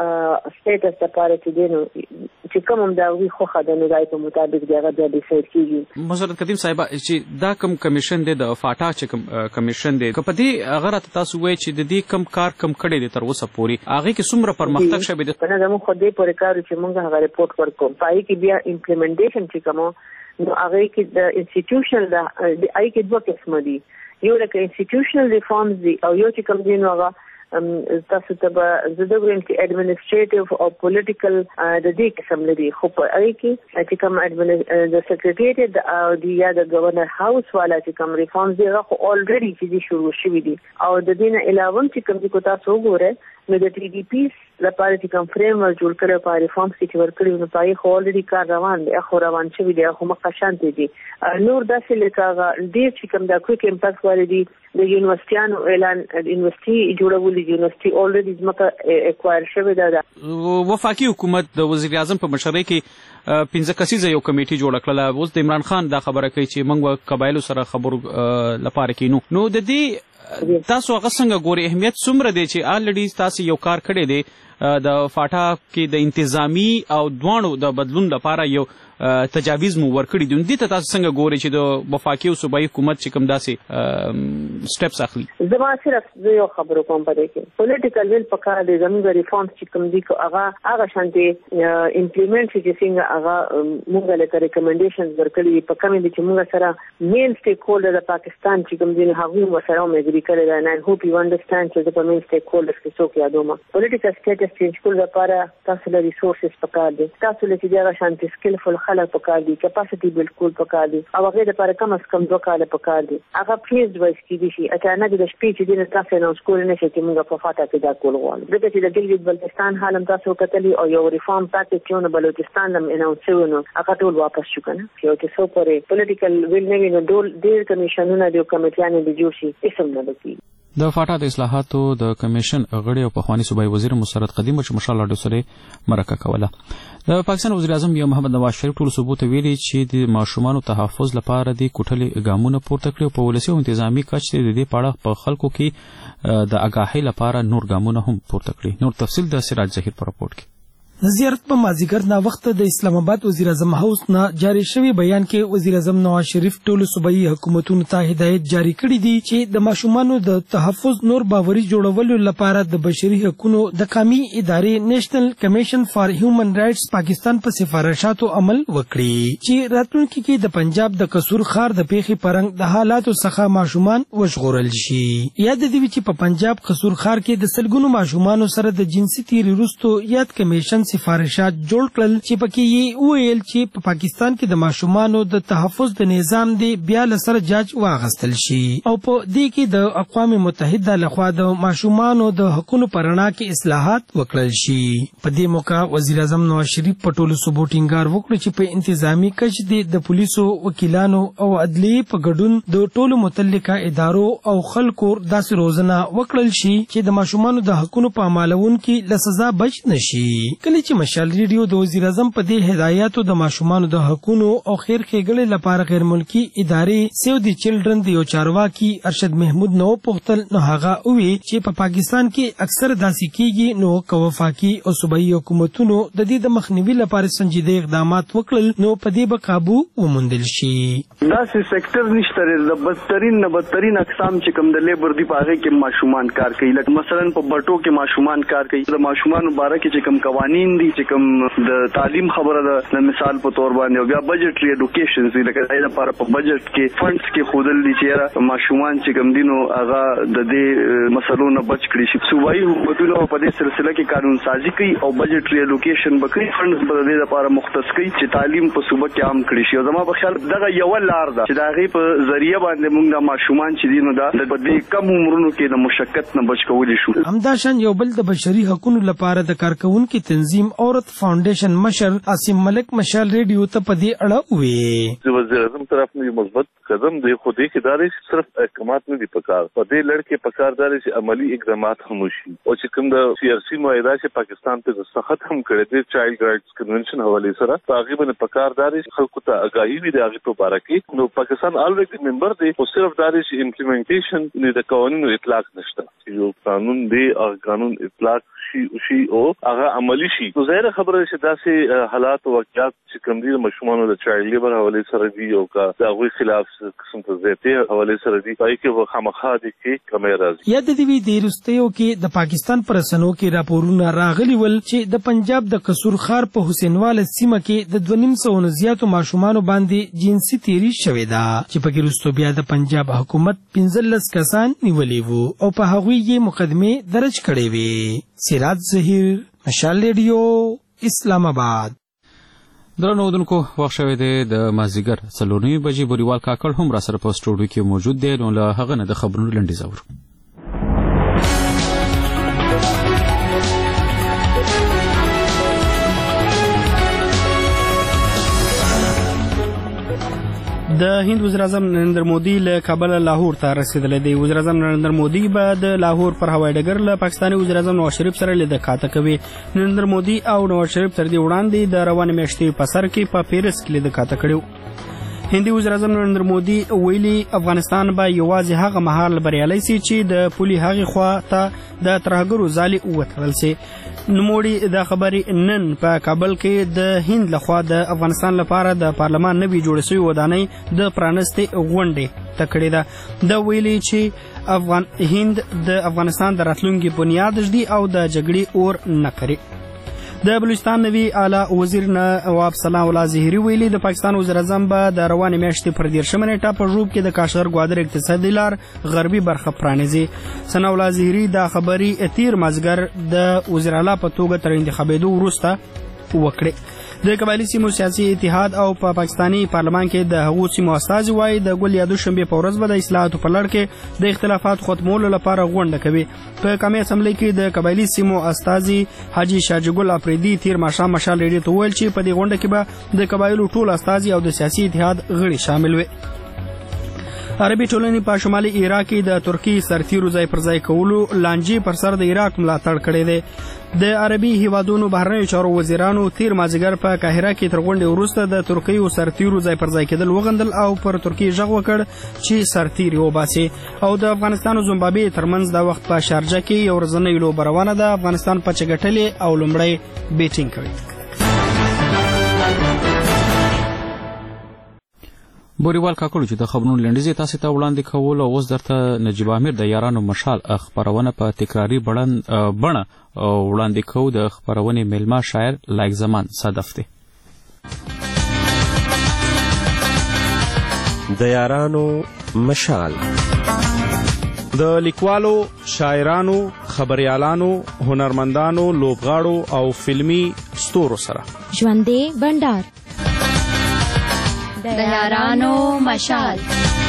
سټیټس لپاره چې دی نو چې کوم هم دا وی خو خدای نه په مطابق دی هغه د ډیسایډ کیږي. مصرف قدیم صاحب چې دا کوم کمیشن دی د فاټا چې کوم کمیشن دی په دې هغه راته تاسو وایي چې د دې کم کار کم کړی دی تر اوسه پورې هغه کې څومره پرمختګ شوی دی. نه زموږ خو دې پورې کار چې موږ هغه ریپورت ورکوم پای کې بیا امپلیمنټیشن چې کوم نو هغه کې د انسټیټیوشن د آی کې دوه قسم دي یو لکه انسټیټیوشنل ریفارمز دي او یو چې کوم دي نو هغه تاسو ته به زه د ویم چې اډمنسټریټیو او پولیټیکل د دې قسم لري خو په هغې کې چې کوم د سیکریټریټ او د یا د گورنر هاوس والا چې کوم ریفارمز دي هغه خو الریډي چې دي شروع شوي دي او د دې نه علاوه چې کوم دي کو تاسو وګورئ نو د ټي ډي پی لپاره چې کوم فریم ورک جوړ کړی په ریفارمز کې چې ورکړي نو پای خو الریډي کار روان دی خو روان شوی دی خو مقشانت دي نور داسې لکه ډېر چې کوم د کویک امپیکټ والي دي د یونیورسيټانو اعلان یونیورسيټي جوړول دي یونیورسيټي الریډي ځمکه اکوایر شوی ده وفاقي حکومت د وزیر اعظم په مشرۍ کې پنځه کسیزه یو کمیټي جوړ کړله اوس د عمران خان دا خبره کوي چې موږ قبایلو سره خبرو لپاره کینو نو د دې تاسو هغه څنګه ګوري اهمیت څومره دی چې الریډي تاسو یو کار کړی دی د فاټا کې د انتظامی او دوانو د بدلون لپاره یو تجاویز مو ورکړي دي دې ته تاسو څنګه ګوري چې د وفاقي او صوبایي حکومت چې کوم داسې سټپس اخلي زما صرف زه یو خبرو کوم په دې کې پولیټیکل ویل پکار دی زموږ ریفارمز چې کوم دي هغه هغه شانتي امپلیمنټ چې څنګه هغه موږ له ریکمنډیشنز ورکړي په کومه دي چې موږ سره مین سټیک هولډر د پاکستان چې کوم دي هغه مو سره مې اګری کړی دا نه هوپ یو انډرستانډ چې د مین سټیک هولډرز کې څوک یادوم پولیټیکل سټیټس چینج کول لپاره تاسو له ریسورسز پکار دي تاسو له چې هغه شانتي سکلفل خلک پکار دي کیپاسټي بلډ کول پکار دي او هغه لپاره کم از کم دوه کاله پکار دي هغه فیز وایس کې دي شي اچانک د شپې چې دینه تاسو نه سکول نه شي چې موږ په فاټا کې دا کول غواړو دغه چې د ګلګت بلتستان حالم تاسو کتلی او یو ریفارم پاکټ چې نو بلوچستان لم اناونس شو نو هغه ټول واپس شو کنه چې چې سو پرې پولیټیکل ویل نه ویني ډول ډیر کمیشنونه دی کمیټیانې دی جوړ شي اسم نه لګي د فاټا د اصلاحاتو د کمیشن غړي او پخوانی صوبایي وزیر مسرت قدیم چې مشال لاډو سره مرکه کوله د پاکستان وزیر اعظم یا محمد نواز شریف ټول ثبوت ویلي چې د ماشومانو تحفظ لپاره د کوټلې ګامونه پورته کړي په ولسی او انتظامی کچ د دې پاړه په خلکو کې د اگاهی لپاره نور ګامونه هم پورته کړي نور تفصیل د سراج ظهیر په راپورټ کې د زیارت په مازیګر نا وخت د اسلام آباد وزیر اعظم هاوس نه جاری شوی بیان کې وزیر اعظم نواز شریف ټولو صوبایي حکومتونو ته هدایت جاری کړی دی چې د ماشومانو د تحفظ نور باوري جوړولو لپاره د بشري حقوقو د قومي ادارې نېشنل کمیشن فار هیومن رائټس پاکستان په سفارشاتو عمل وکړي چې راتلونکي کې د پنجاب د قصور خار د پیخي پرنګ د حالاتو څخه ماشومان وژغورل شي یاد دی چې په پنجاب قصور خار کې د سلګونو ماشومانو سره د جنسي تیری وروسته یاد کمیشن سفارشات جوړ کړل چې پکې یې ویل چې په پاکستان کې د ماشومانو د تحفظ د نظام دی بیا لسر جاج واغستل شي او په دې کې د اقوام متحده لخوا د ماشومانو د حقوقو پرنا کې اصلاحات وکړل شي په دې موقع وزیر اعظم نواز شریف په ټولو صوبو ټینګار وکړ چې په انتظامی کچ د پولیسو وکیلانو او عدلیې په ګډون د ټولو متعلقه ادارو او خلکو داسې روزنه وکړل شي چې د ماشومانو د حقوقو په عملون کې له سزا بچ نشي کله چې مشال ریډیو د وزیر اعظم په دې هدایاتو د ماشومانو د حقوقو او خیر ښېګړې لپاره غیر ملکی ادارې سیو دی چلډرن د یو چارواکي ارشد محمود نو پوښتل نو هغه وی چې په پا پاکستان کې اکثر داسې کیږي نو کوفاقي او صوبایي حکومتونو د دې د مخنیوي لپاره سنجیده اقدامات وکړل نو په دې به قابو وموندل شي داسې سېکټر نشته د بدترین نه بدترین اقسام چې کوم د لیبر دی پاره کې ماشومان کار کوي لکه مثلا په بټو کې ماشومان کار کوي د ماشومان باره کې چې کوم قوانین دي چې کوم د تعلیم خبره ده مثال په تور باندې او بیا بجټري اډوکیشن دي لکه دا لپاره په بجټ کې فندز کې خودل دي چې ماشومان چې کوم دینو هغه د دې مسلو نه بچ کړي شي صوبایي حکومتونو په دې سلسله کې قانون سازي کوي او بجټري اډوکیشن بکړي فندز په دې لپاره مختص کوي چې تعلیم په صوبه کې عام کړي شي او زما په خیال دغه یو لار ده چې دا غي په ذریعہ باندې موږ د ماشومان چې دینو دا د دې کم عمرونو کې د مشکل نه بچ کولای شو همداشان یو بل د بشري حقوقو لپاره د کارکونکو تنظیم عورت فاونډیشن مشر عاصم ملک مشال ریډیو ته په دې اړه وی وزیر اعظم طرف نه مثبت قدم دی خو دې کې داري صرف احکامات نه دي پکار په دې لړ کې پکار داري چې عملی اقدامات هم وشي او چې کوم د سی آر سی معاهده چې پاکستان ته سخت هم کړی دی چایلډ رائټس کنونشن حواله سره تقریبا پکار داري خلکو ته آگاهی وي د هغه په اړه کې نو پاکستان الریډي ممبر دی او صرف داري چې امپلیمنټیشن د قوانینو اطلاق نشته یو قانون دی او قانون اطلاق شي شي او هغه عملی شي. نو ظاهر خبره چې داسې حالات او واقعیات چې کوم دي مشمولو د چایلډ لیبر حواله سره دي او کا د هغوی خلاف قسم ته زیاتې حواله سره دي پای کې خامخا دي کې کمی راځي. یا د دې د رستیو کې د پاکستان پر سنو کې راپورونه راغلي ول چې د پنجاب د قصور خار په حسینواله سیمه کې د دوه نیم سوه زیاتو ماشومان باندې جنسي تیری شوې ده چې په کې رستو بیا د پنجاب حکومت پنځلس کسان نیولې وو او په هغوی یې مقدمه درج کړې وې. سراج ظهیر، مشال ریډیو، اسلام آباد. درنو اودونکو وخت شوی دی د مازدیګر څلور نیمې بجې. بوریوال کاکړ هم را سره په سټوډیو کې موجود دی. نو له هغه نه د خبرونو لنډیز اورو. د هند وزیر اعظم نریندر مودي له کابل لاهور ته رسیدلی دی. وزیر اعظم نریندر مودي به د لاهور پر هوایي ډګر له پاکستاني وزیر اعظم نواز شریف سره لیدنه کاته کوي. نریندر مودي او نواز شریف تر دې وړاندې د روانې میاشتې په سر کې په پیرس کې لیدنه کاته کړې. هندي وزیر اعظم نریندر مودي ویلي افغانستان به یوازې هغه مهال بریالی سي چې د پولي هغې خوا ته د ترهګرو ځالې وتړل سي. نوموړي دا خبرې نن په کابل کې د هند لخوا د افغانستان لپاره د پارلمان نوي جوړه شوې ودانۍ د پرانستې غونډې ته کړې ده. دا ویلي چې افغان هند د افغانستان د راتلونکي بنیاد ږدي او د جګړې اور نه کوي. د بلوچستان نوي اعلی وزیر نواب سلام الله ظهیري ویلي د پاکستان وزیر اعظم به د روانې میاشتې پر دیرشمه نیټه په ژوب کې د کاشغر ګوادر اقتصادي لار غربي برخه پرانیزي. سنا الله ظهیري دا خبرې تیر مازدیګر د وزیر اعلی په توګه تر انتخابېدو وروسته وکړې. د قبایلي سیمو سیاسي اتحاد او په پا پاکستاني پارلمان کې د هغو سیمو استازي وایي د ګل یا دوشنبې په ورځ به د اصلاحاتو په لړ کې د اختلافات ختمولو لپاره غونډه کوي. په قومي اسمبلۍ کې د قبایلي سیمو استازي حاجي شاجګل افریدي تیر ماښام مشال ریډیو ته وویل چې په دې غونډه کې به د قبایلو ټول استازي او د سیاسي اتحاد غړي شامل وي. عربي ټولنې په شمالي عراق کې د ترکی سرتیرو ځای پر ځای کولو لانجې پر سر د عراق ملاتړ کړی دی. د عربي هیوادونو بهرنیو چارو وزیرانو تیر مازدیګر په قاهره کې تر غونډې وروسته د ترکیو سرتیرو ځای پر ځای کېدل وغندل او پر ترکیې غږ وکړ چې سرتیري وباسي. او د افغانستان او زیمبابوې ترمنځ د وخت په شارجه کې یو ورځنۍ لوبه روانه ده. افغانستان پچه ګټلې او لومړی بیټینګ کوي. بوریوال کاکړو چې د خبرونو لنډیز تاسو ته وړاندې کول او اوس درته نجیب امیر د یارانو مشال خبرونه په تکراری بڼه وړاندې کوو. د خبرونې میلمه شاعر لایق زمان صدف دی. د یارانو مشال د لیکوالو، شاعرانو، خبریالانو، هنرمندانو، لوبغاړو او فلمی ستورو سره ژوندې بندر د یارانو مشال.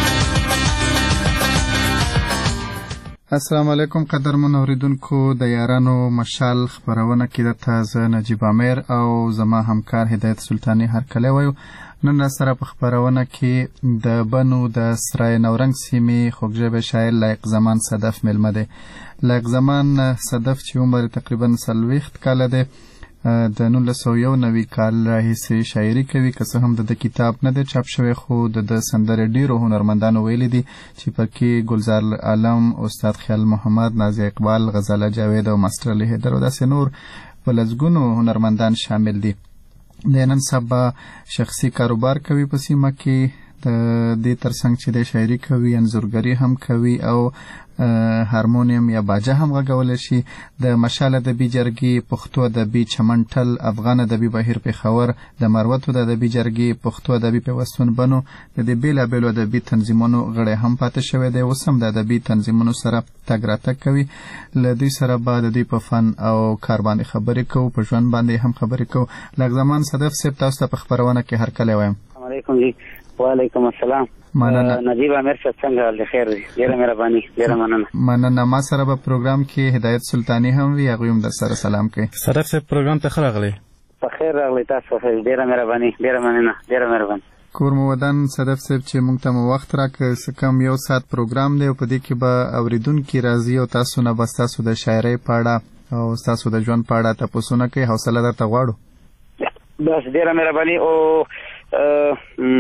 السلام علیکم قدرمن اوریدونکو. د یارانو مشال خبرونه کې د تازه نجیب امیر او زما همکار هدایت سلطانی هرکلی وایو. نن سره په خبرونه کې د بنو د سرای نورنګ سیمې خوږژبې شاعر لایق زمان صدف میلمه دی. لایق زمان صدف چې عمر تقریبا څلوېښت کاله دی د نولس سوه یو نوي کال راهیسې شاعري کوي. که څه هم د د کتاب نه دی چاپ شوی خو د د سندرې ډېرو هنرمندانو ویلي دي چې پکې گلزار عالم، استاد خیال محمد، نازیه اقبال، غزاله جاوید او ماسټر علي حیدر او داسې نور په لسګونو هنرمندان شامل دي. د نن سبا شخصي کاروبار کوي په سیمه کې. د دې ترڅنګ چې د شاعري کوي، انځورګري هم کوي او هارمونیم یا باجه هم غږولی شي. د مشال ادبي جرګې، پښتو ادبي چمنټل، افغان ادبي بهیر پېښور، د مروتو د ادبي جرګې، پښتو ادبي پیوستون بنو د دې بېلابېلو ادبي تنظیمونو غړی هم پاتې شوی دی. اوس هم د ادبي تنظیمونو سره تګ راتګ کوي. له دوی سره به د دوی په فن او کار باندې خبرې کوو، په ژوند باندې هم خبرې کوو. لږ زمان صدف صاحب تاسو ته په خبرونه کې هرکلی وایم. السلام علیکم جی. وعلیکم السلام. مننه. نجیب امیر صاحب څنګه د خیر دی؟ ډیره مهرباني، ډیره مننه. مننه. ما سره په پروګرام کې هدایت سلطانی هم وي، هغوی هم در سره سلام کوي. صدف صاحب پروګرام ته ښه راغلی. په خیر راغلی. تاسو ښه، ډیره مهرباني، ډیره مننه، ډیره مهرباني. کور مو ودان صدف صاحب چې موږ ته مو وخت راکړ. څه کم یو ساعت پروګرام دی او په دې کې به اوریدونکي راځي او تاسو نه به ستاسو د شاعرۍ په اړه او ستاسو د ژوند په اړه تپوسونه کوي. حوصله درته غواړو. بس ډیره مهرباني. او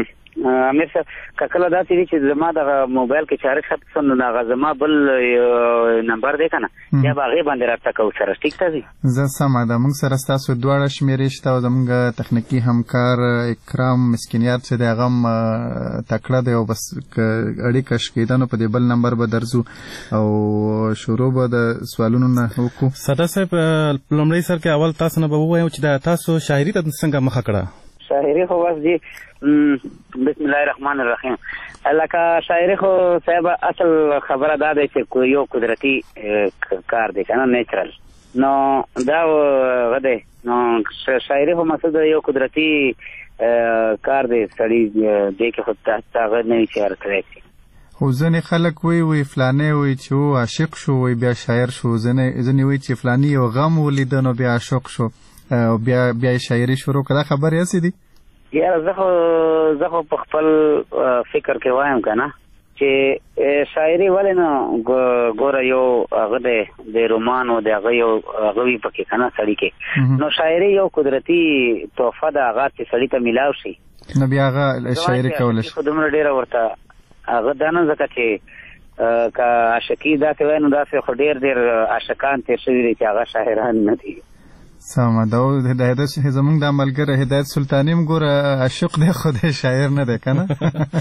امیر صاحب کله دا چې زما د موبایل کې چارج ختم شو نو هغه زما بل نمبر دی کنه یا هغه باندې راته کو سره ټیک دی زه سم ده موږ سره تاسو دواړه شمیرې شته او زموږ تخنیکی همکار اکرام مسکینیات چې د غم تکړه دی او بس اړیکه شکیدنه په دې بل نمبر به درځو او شروع به د سوالونو نه وکړو. صدر صاحب لومړی سر کې اول تاسو نه به ووایم چې دا تاسو شاعري ته څنګه مخه کړه؟ شاعري خو بس دي بسم الله الرحمن الرحیم لکه شاعري خو صاحب اصل خبره دا ده چې یو قدرتي کار دی کنه نیچرل نو دا غده نو شاعري خو مقصد یو قدرتي کار دی سړی دې کې خو تاسو نه شعر کوي خو ځنې خلک وی وی فلانه وی چې و عاشق شو وی بیا شاعر شو ځنې ځنې وی چې فلانی یو غم ولید نو بیا عاشق شو او بیا بیا شاعري شروع کړه خبرې اسی دي یار زه خو زه خو په خپل فکر کې وایم کنه چې شاعري ولې نه ګوره یو هغه د رومان او د هغه یو هغه وی پکې کنه سړی کې نو شاعري یو قدرتي تحفه ده هغه چې سړی ته ملاو شي نو بیا هغه شاعري کول شي خو دومره ډیره ورته هغه دا نه ځکه چې که عاشقي داسې وای نو داسې خو ډېر ډېر عاشقان تېر شوي دي چې هغه شاعران نه دي. سمه ده او هدایت زموږ د ملګری هدایت سلطاني هم ګوره عاشق دی خو دی شاعر نه دی که نه؟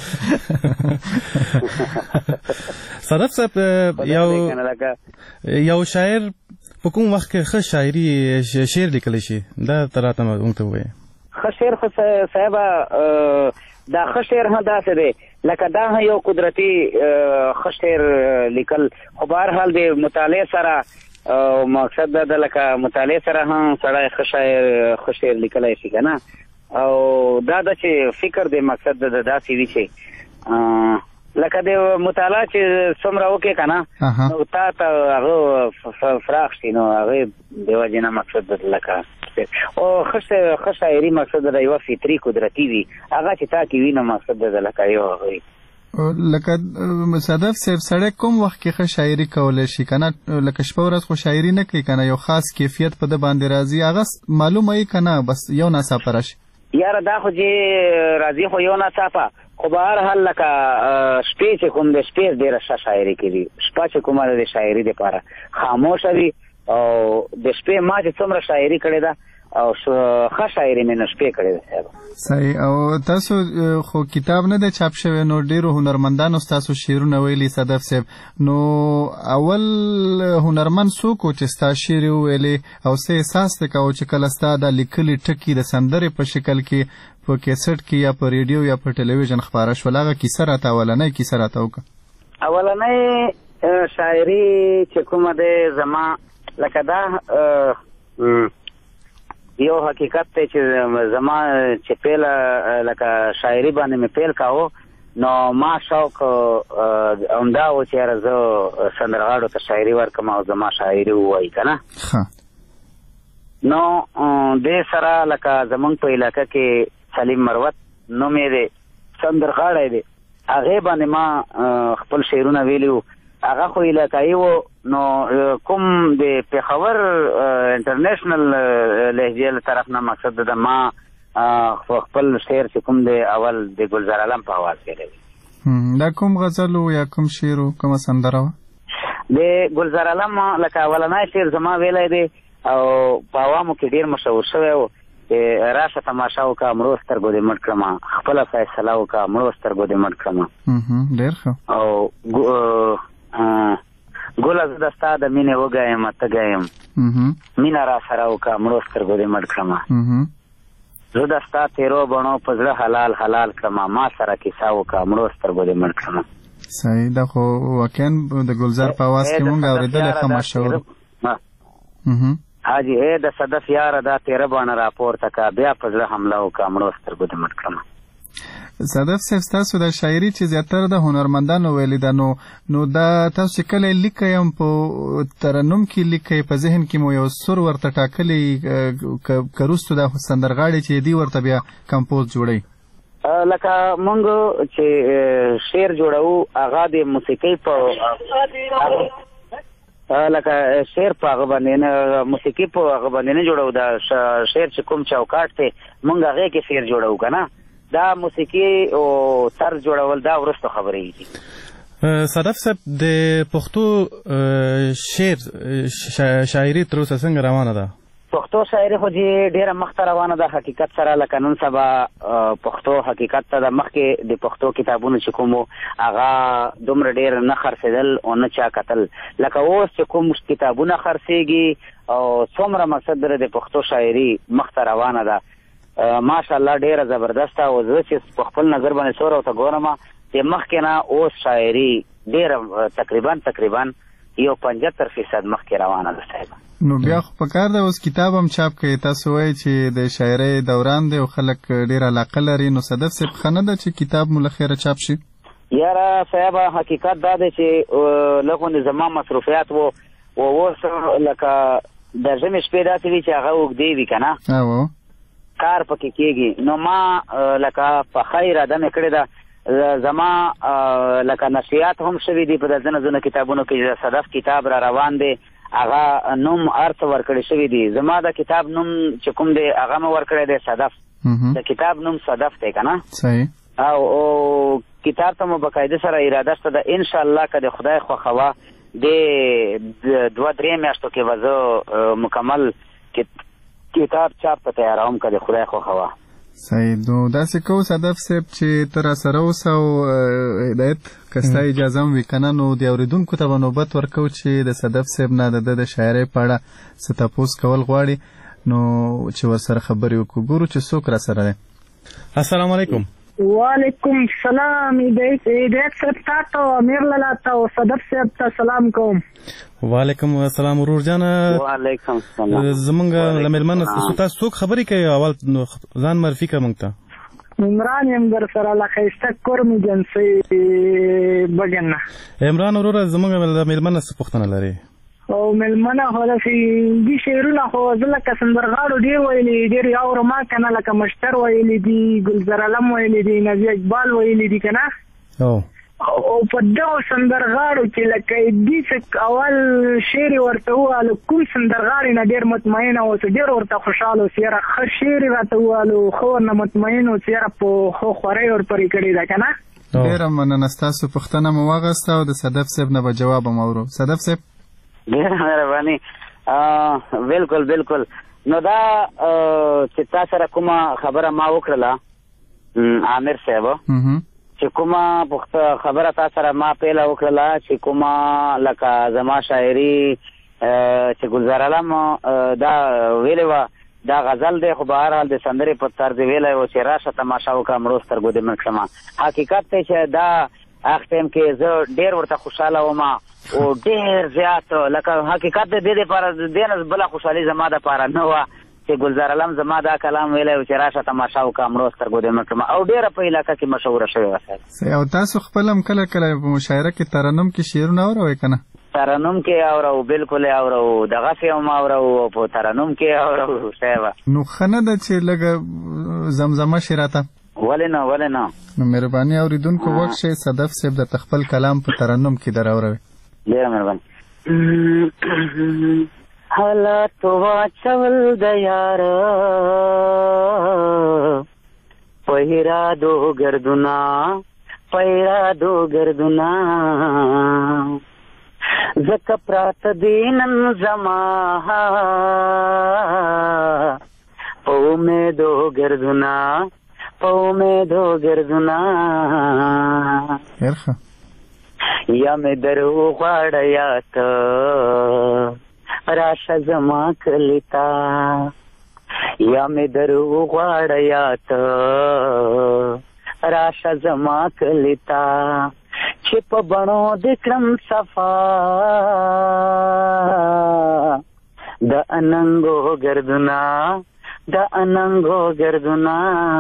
صدف صاحب یو یو شاعر په کوم وخت کې ښه شاعري شعر لیکلی شي دا ته راته موږ ته ووایې. ښه شعر خو صاحبه دا ښه شعر هم داسې دی لکه دا هم یو قدرتي ښه شعر لیکل خو به هر حال د مطالعې سره مقصد دا ده لکه مطالعې سره هم سړی ښه شاعر ښه شعر لیکلی شي که نه او دا ده چې فکر دی مقصد د داسې وي چې لکه د مطالعه چې څومره وکړې که نه نو تا ته هغه فراخ شي نو هغې د وجې نه مقصد لکه او ښه شاعري مقصد د یوه فطري قدرتي وي هغه چې تا کې وي نو مقصد د لکه یو هغه وي لکه صدف صاحب سړی کوم وخت کې ښه شاعري کولی شي که نه لکه شپه ورځ خو شاعري نه کوي که نه یو خاص کیفیت په ده باندې راځي هغه معلومه یي که نه بس یو ناڅاپه راشي یاره دا خو چې راځي خو یو ناڅاپه خو به هر حال لکه شپې چې کوم د شپې ډېره ښه شاعري کوي شپه چې کومه د شاعري دپاره خاموشه وي او د شپې ما چې څومره شاعري کړې ده او ښه شاعري مې نو شپې کړې ده صاحب. صحیح او تاسو خو کتاب نه دی چاپ شوی نو ډېرو هنرمندانو ستاسو شعرونه ویلي صدف صاحب نو اول هنرمند څوک و چې ستا شعر یې وویلې او څه احساس دې کوه چې کله ستا دا لیکلي ټکي د سندرې په شکل کې په کیسټ کې یا په ریډیو یا په ټلویزیون خپاره شول هغه کیسه راته اولنۍ کیسه راته وکړه. اولنۍ شاعري چې کومه دی زما لکه دا یو حقیقت دی چې زما چې پیله لکه شاعري باندې مې پیل کاوه نو ما شوق همدا و چې یاره زه سندرغاړو ته شاعري ورکړم او زما شاعري ووایي که نه نو دې سره لکه زمونږ په علاقه کې سلیم مروت نوم یې دی سندرغاړی دی هغې باندې ما خپل شعرونه ویلي وو هغه خو علاقایي و نو کوم د پېښور انټرنیشنل لهجې له طرف نه مقصد ده ما خپل شعر چې کوم دی اول د ګلزار عالم په اواز ویلی دا کوم غزل و یا کوم شعر و کومه سندره وه د ګلزار عالم لکه اولنی شعر زما ویلی دی او په عوامو کې ډېر مشهور شوی و چې راشه تماشا وکړه مړو سترګو دې مټ کړمه خپله فیصله وکړه مړو سترګو دې مټ کړمه ډېر ښه او ګوله زه د ستا د مینې وږی یم تږی یم مینه را سره وکړه مړو سترګو دې مټ کړمه زه د ستا تېرو بڼو په زړه حلال حلال کړمه ما سره کیسه وکړه مړو سترګو دې مټ کړمه. صحیح ده خو واقعا د ګلزار په اواز کې مونږ اورېدلی ښه مشهور حاجي ای د صدف یاره دا تېره باڼه راپورته که بیا په زړه حمله وکړه مړو سترګو دې مټ کړمه. صدف صاحب ستاسو د شاعري چې زیاتره د هنرمندانو ویلې ده نو نو دا تاسو چې کله یې لیکئ هم په ترنم کې لیکئ په ذهن کې مو یو سور ورته ټاکلی که وروستو دا سندرغاړي چې دی ورته بیا کمپوز جوړئ لکه مونږ چې شعر جوړوو هغه د موسیقۍ په لکه شعر په هغه باندې نه موسیقي په هغه باندې نه جوړوو دا شعر چې کوم چوکاټ دی مونږ هغې کې شعر جوړوو که نه دا موسیقي او طرز جوړول دا وروسته خبرې دي. صدف صاحب د پښتو شعر شاعري تر اوسه څنګه روانه ده؟ پښتو شاعري خو چې ډېره مخته روانه ده حقیقت سره، لکه نن سبا پښتو حقیقت ته د مخکې د پښتو کتابونو چې کوم هغه دومره ډېر نه خرڅېدل او نه چا کتل، لکه اوس چې کوم کتابونه خرڅېږي او څومره مقصد لري د پښتو شاعري مخته روانه ده ماشاءالله ډېره زبردسته. او زه چې په خپل نظر باندې څوره ورته ګورم چې مخکې نه اوس شاعري ډېره تقریبا تقریبا یو پنځهتر فیصد مخکې روانه ده صاحب. نو بیا خو پکار ده اوس کتاب هم چاپ کوي. تاسو وایي چې د شاعرۍ دوران دی او خلک ډېر علاقه لري، نو صدف صاحب ښه نه ده چې کتاب مو له خیره چاپ شي؟ یاره صاحب حقیقت دا دی چې لږ غوندې زما مصروفیات و او اوس لکه د ژمې شپې داسې وي چې هغه اوږدې وي که نه کار پکې کېږي، نو ما لکه پخه اراده مې کړې ده زما لکه نشریات هم شوي دي په د ځینو ځینو کتابونو کې د صدف کتاب را روان دی، هغه نوم ارڅ ورکړی شوي دي. زما د کتاب نوم چې کوم دی هغه مې ورکړی دی صدف، د کتاب نوم صدف دی که نه؟ صحیح. او کتاب ته مو باقاعده سره اراده شته ده انشاءالله که د خدای خوښوه د دوه درې میاشتو کې به زه مکمل کتاب چاپ ته تیاروم که د خدای خوښوه. صحیح. نو داسې کوو صدف صاحب چې ته راسره اوسه او هدایت که ستا اجازه هم وي که نه، نو د اورېدونکو ته به نوبت ورکوو چې د صدف صاحب نه د ده د شاعرۍ په اړه څه تپوس کول غواړي نو چې ورسره خبرې وکړو. ګورو چې څوک راسره دی. السلام علیکم. وعلیکم السلام. هدایت صاحب تا ته او امیر لالا ته او صدف صاحب ته سلام کوم. وعلیکم السلام ورور جانه. وعلیکم السلام. زمونږ له مېلمه نه تاسو څوک خبرې کوي؟ اول ځان معرفي کړه موږ ته. عمران یم در سره له ښایسته کور مې جنسۍ بګن نه. عمران وروره زمونږ له مېلمه نه څه پوښتنه لري؟ او مېلمنه خو داسې هندي شعرونه خو زه لکه سندرغاړو ډېر ویلي ډېر اورم ما که نه، لکه مشتر ویلي دي، ګلزر علم ویلي دي، نبي اقبال ویلي دي که نه. او په دغو سندرغاړو کې لکه دي چې اول شعر یې ورته وویلو کوم سندرغاړي نه ډېر مطمئن اوسه ډېر ورته خوشحاله اوسه یاره ښه شعر یې راته وویلو ښه ورنه مطمئن اوسه یاره په ښه خورۍ ورپورې کړې ده که نه. ډېره مننه ستاسو پوښتنه مو واخیسته او د صدف صاحب نه به جواب هم اورو. صدف صاحب ډېره مهرباني. بلکل بلکل. نو دا چې تا سره کومه خبره ما وکړله عامر صاحب چې کومه خبره تا سره ما پیله وکړله چې کومه لکه زما شاعري چې ګلزار علم دا ویلې وه دا غزل دی خو به هر حال د سندرې په طرز ویلی و چې راشه تماشا وکړه مړو سترګو دې مړ کړمه. حقیقت دی چې دا هغه ټایم کې زه ډېر ورته خوشحاله وم او ډېر زیات لکه حقیقت د دې دپاره د دې نه بله خوشحالي زما دپاره نه وه چې ګلزار علم زما دا کلام ویلی و چې راشه تماشا وکړه مړو سترګو دې مړ کړمه او ډېره په علاقه کې مشهوره شوې وه. او تاسو خپل هم کله کله په مشاعره کې ترنم کې شعرونه اورئ که نه؟ ترنم کې اورو بلکل اورو دغسې هم اورو او په ترنم کې اورو صاحب. نو ښه نه ده چې لږه زمزمه شي راته؟ ولې نه ولې نه. نو مهرباني اورېدونکو وکړئ صدف صاحب درته خپل کلام په ترنم کې در اوروي. ډېره مهرباني. حالات واچول د یاره په ارادو ګردونه په ارادو ګردونه ځکه پراته دي نن زما په امیدو ګردونه په امیدو ګردونه یا مې درو غواړه یا ته راشه زما کلي ته یا مې درو غواړه یا ته راشه زما کلي ته چې په بڼو دې کړم صفا د اننګو ګردونه د اننګو ګردونه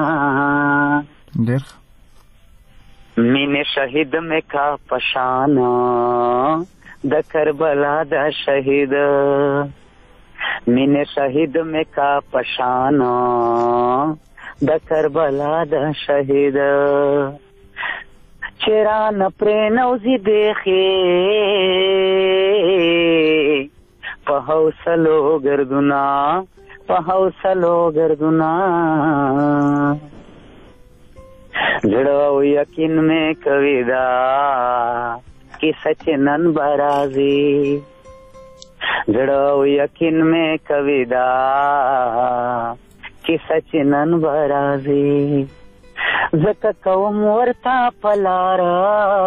ډېر مینې شهید مې کا پشان د کربلا د شهید مینې شهید مې کا پشان د کربلا د شهید چران پرې نوزي بیخي په حوصلو ګردونه په حوصلو ګردونه زړه او یقین مې کوي دا کیسه چې نن به راځي زړه او یقین مې کوي دا کیسه چې نن به راځي ځکه کوم ورته په لاره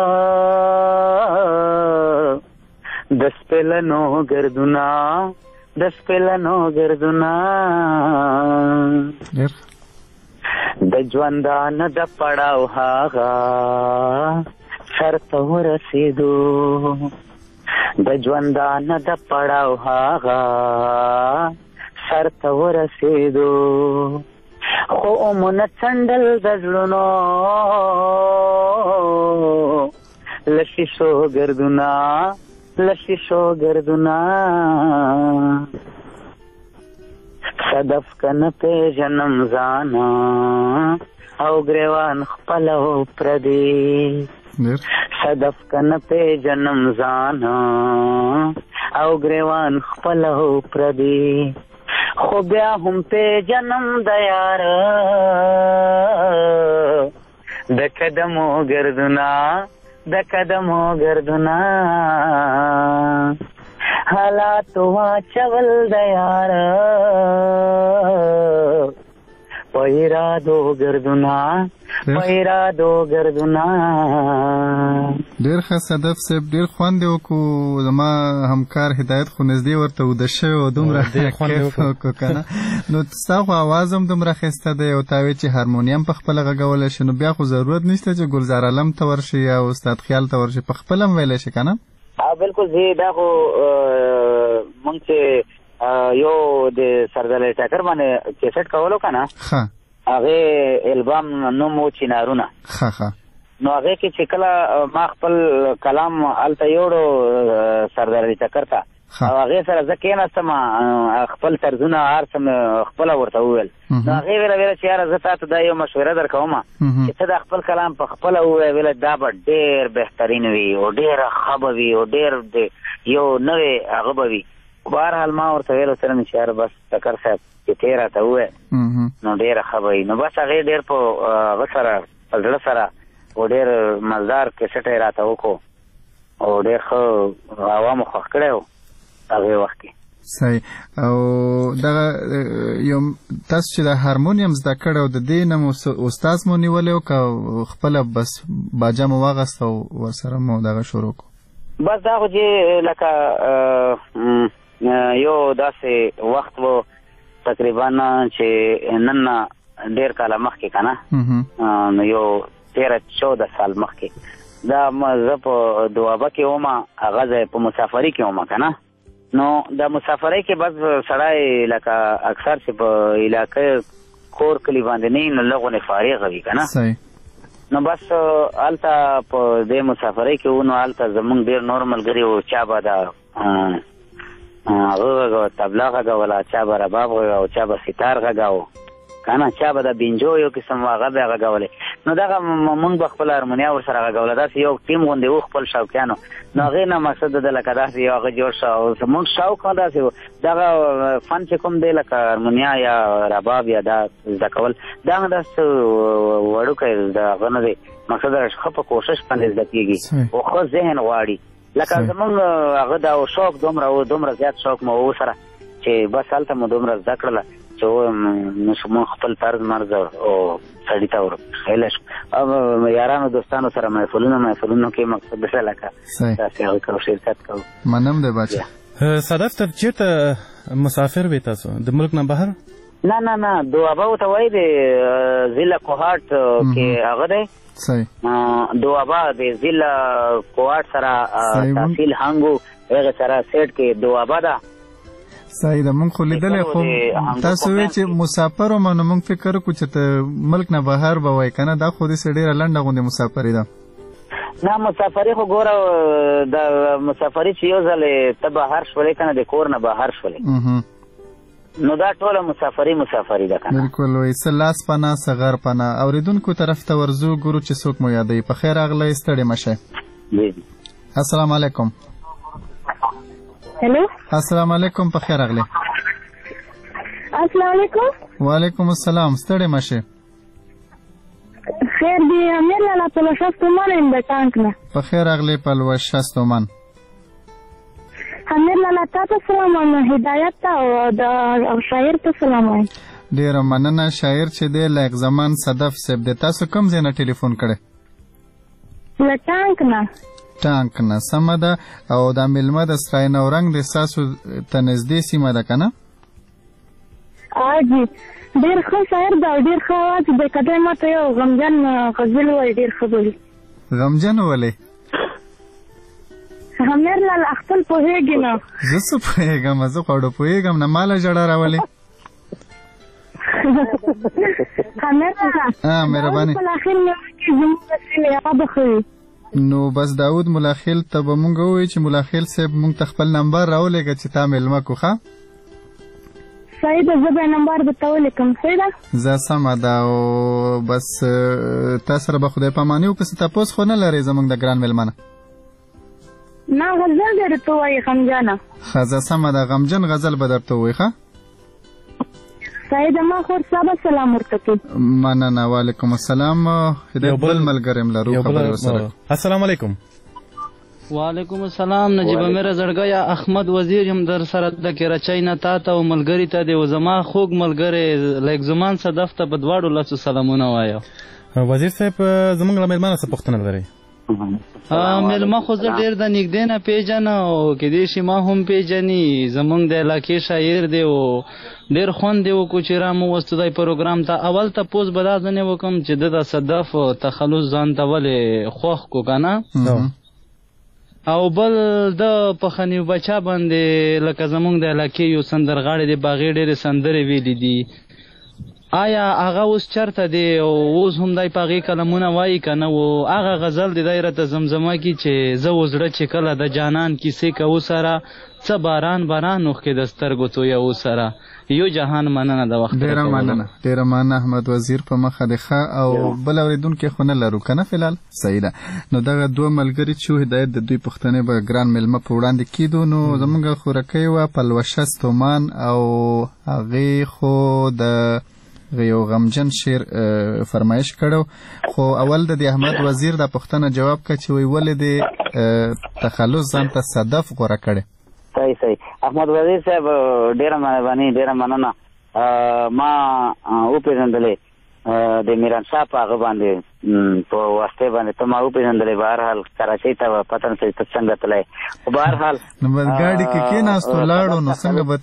د سپېلنو ګردونه د سپېلنو ګردونه د ژوندانه د پړاو هغه سر ته ورسېدو د ژوندانه د پړاو هغه سر ته ورسېدو خو عمونه څنډل د زړونو له شیشو ګردونه له شیشو ګردونه صدف کنه پیژنم ځانه او ګریوان خپله و پردی صدف کنه پیژنم ځانه او ګریوان خپله و پردی خو بیا هم پیژنم د یاره د قدمو ګردونه د قدمو ګردونه حالات واچول د یاره په ارادو ګردونه په ارادو ګردونه. ډېر ښه صدف صاحب، ډېر خوند یې وکړو. زما همکار هدایت خو نږدې ورته وده شوی و، دومره کیف وکړو که نه. نو ستا خو اواز هم دومره ښایسته دی او تا وایې چې هارمونیم په خپله غږولی شي، نو بیا خو ضرورت نشته چې ګلزار علم ته ورشي یا استاد خیال ته ورشي، په خپله هم ویلی شي که نه؟ بالکل زه دا خو مونږ چې یو د سردار ټاکر باندې کیسټ کولو که نه، هغې البام نوم و چنارونه. ښه ښه نو هغې کې چې کله ما خپل کلام هلته یوړو سردار ټاکر ته او هغې سره زه کېناستم، خپل طرزونه هر څه مې خپله ورته وویل. نو هغې ویله ویله چې یاره زه تا ته دا یو مشوره در کوم چې ته دا خپل کلام په خپله ووایې، ویله دا به ډېر بهترین وي او ډېره ښه به وي او ډېر یو نوی هغه به وي. بهرحال ما ورته ویل سره مې چې یاره بس ټکر صاحب چې ته یې راته ووایې نو ډېره ښه به وي. نو بس هغې ډېر په هغه سره په زړه سره او ډېر مزدار کیسټ یې راته وکړو او ډېر ښه عوامو خوښ کړی و هغې وخت کې. صحیح. او دغه یو تاسو چې د هارمونیم زده کړی او د دې نه مو استاذ مو نیولی و که خپله بس باجه مو واغسته او ورسره مو دغه شروع کړو؟ بس دا خو چې لکه یو داسې وخت و تقریبا چې نن نه ډېر کاله مخکې که نه، نو یو تېره چوده سال مخکې دا زه په دوابه کې وم، هغه ځای په مسافري کې وم که نه. نو د مسافرۍ کې بس سړی لکه اکثر چې په علاقه کور کلي باندې نه وي نو لږ غونې فارغه وي که نه. نو بس هلته په دې مسافرۍ کې و، نو هلته زمونږ ډېر نور ملګري وو، چا به د هغه غږوه طبله غږوله، چا به رباب غږوه، چا به ستار غږاوه که نه، چا به د بینجو یو قسم هغه به یې غږولې. نو دغه مونږ به خپله هارمونیا ورسره غږوله، داسې یو ټیم غوندې و خپل شوقیانو. نو هغې نه مقصد د لکه داسې یو هغه جوړ شه او زمونږ شوق هم داسې و دغه فن چې کوم دی لکه هارمونیا یا رباب یا دا زده کول، دا هم داسې وړوکی د هغه نه دی، مقصد ښه په کوشش باندې زده کېږي او ښه ذهن غواړي. لکه زمونږ هغه دا شوق دومره و، دومره زیات شوق مو و سره چې بس هلته مو دومره زده کړله چې مونږ خپل طرز مرز او سړي ته ورخیلی شو. او یارانو دوستانو سره محفلونو محفلونو کې مقصد ده لکه داسې هغه کوو، شرکت کوو. منم دی باچا. صدف ته چېرته مسافر وې تاسو د ملک نه بهر؟ نه نه نه دوابه ورته وایي د ضلع کوهاټ کې هغه دی. صحیح. دوابه د ضلع کوهاټ سره تحصیل هنګو هغې سره سیټ کې دوابه ده. صحیح ده. مونږ خو لیدلی، خو تاسو وایئ چې مسافر وم نو مونږ فکر وکړو چې ته ملک نه بهر به وایې که نه، دا خو داسې ډېره لنډه غوندې مسافري ده. نه مسافري خو ګوره د مسافري چې یو ځل ته بهر شولې که نه د کور نه بهر شولې نو دا ټوله مسافري مسافري ده که نه. بلکل وایي څه لاس پناه څه غر پناه. اورېدونکو طرف ته ورځو، ګورو چې څوک مو یادوي. په خیر راغلی، ستړي مه شئ. السلام علیکم. هلو السلام علیکم، په خیر راغلی. السلام علیکم. وعلیکم السلام، ستړي مه شئ. خیر دی امیر لاله پلوشه ستومن یم د ټانک نه په خیر راغلی پلوشه ستومن امیر لاله تا ته سلام وایم هدایت ته او د شاعر ته سلام وایم ډېره مننه شاعر چې دی لایق زمان صدف صاحب دی تاسو کوم ځای نه ټلیفون کړی له ټانک نه ټانک نه سمه ده او دا میلمه د سرای نورنګ د ستاسو ته نږدې سیمه ده که نه حاجي ډېر ښه شاعر ده او ډېر ښه اواز دی که دی ما ته یو غمجن غزل ووایي ډېر ښه به وي غمجن ولې امیر لاله خپل پوهېږي نه زه څه پوهېږم زه خو اډو پوهېږم نه ماله ژړا راولې امیر لاله مهرباني خپل اخر میوه کې زموږ د سیمې هغه به ښه وي نو بس داود ملاخیل ته به مونږ ووایو چې ملاخیل صاحب مونږ ته خپل نمبر راولېږه چې تا میلمه کو ښه صحیح ده زه به نمبر درته ولیکم صحیح ده زه سمه ده او بس تا سره به خدای پاماني وکړه څه تپوس خو نه لرې زموږ د ګران میلمه نه نه غزل دې درته ووایي غمجنه ښه زه سمه ده غمجن غزل به درته ووایي ښه صحیح ده ما خور صاحب سلام ورته کوي مننه وعلیکم السلام یو بل ملګری هم لرو خبرې ورسره السلام علیکم وعلیکم السلام نجیب امیر زړګی یا احمد وزیر هم در سره د کراچۍ نه تا ته او ملګري ته دی او زما خوږ ملګری لایق زمان صدف ته په دواړو لاسو سلامونه وایه وزیر صاحب زموږ له میلمانه څه پوښتنه لرئ میلمه خو زه ډېر د نږدې نه پیژنه او کیدای شي ما هم پیژني زموږ د علاقې شاعر دی او ډېر خوند دی وکړو چې رامووستو دی پروګرام ته اول تپوس به دا ځنې وکړم چې ده د صدف تخلص ځان ته ولې خوښ کو که نه او بل د پخنیو بچا باندې لکه زموږ د علاقې یو سندرغاړی دی باغې ډېرې سندرې ویلي دي آیا هغه اوس چرته دی او اوس هم دی په هغې کلمونه وایي که نه و هغه غزل دی دی راته زمزمه کي چې زه و زړه چې کله د جانان کیسې کوو سره څه باران باران اوښکې د سترګو تویوو سره یو جهان مننه د وخت ډېره مننه ډېره مننه احمد وزیر په مخه دی ښه او بل اورېدونکی خو نه لرو که نه فلحال صحیح ده نو دغه دوه ملګري چې هدایت د دوی پوښتنې به ګران میلمه په وړاندې کیدو نو زموږ خورکۍ وه پلوشه ستومان او هغې خو د یو غمجن شعر فرمایش کړو خو اول د دې احمد وزیر دا پوښتنه جواب کړه چې وایي ولې دې تخلص ځان ته صدف غوره کړی صحیح صحیح احمد وزیر صاحب ډېره مهرباني ډېره مننه ما وپېژندلې د میرانشاه په هغه باندې په واسطې باندې ته ما وپېژندلې بهرحال کراچۍ ته پته نه چې ته څنګه تللی خو بهرحال نو بس ګاډي کې کېناستو لاړو نو څنګه به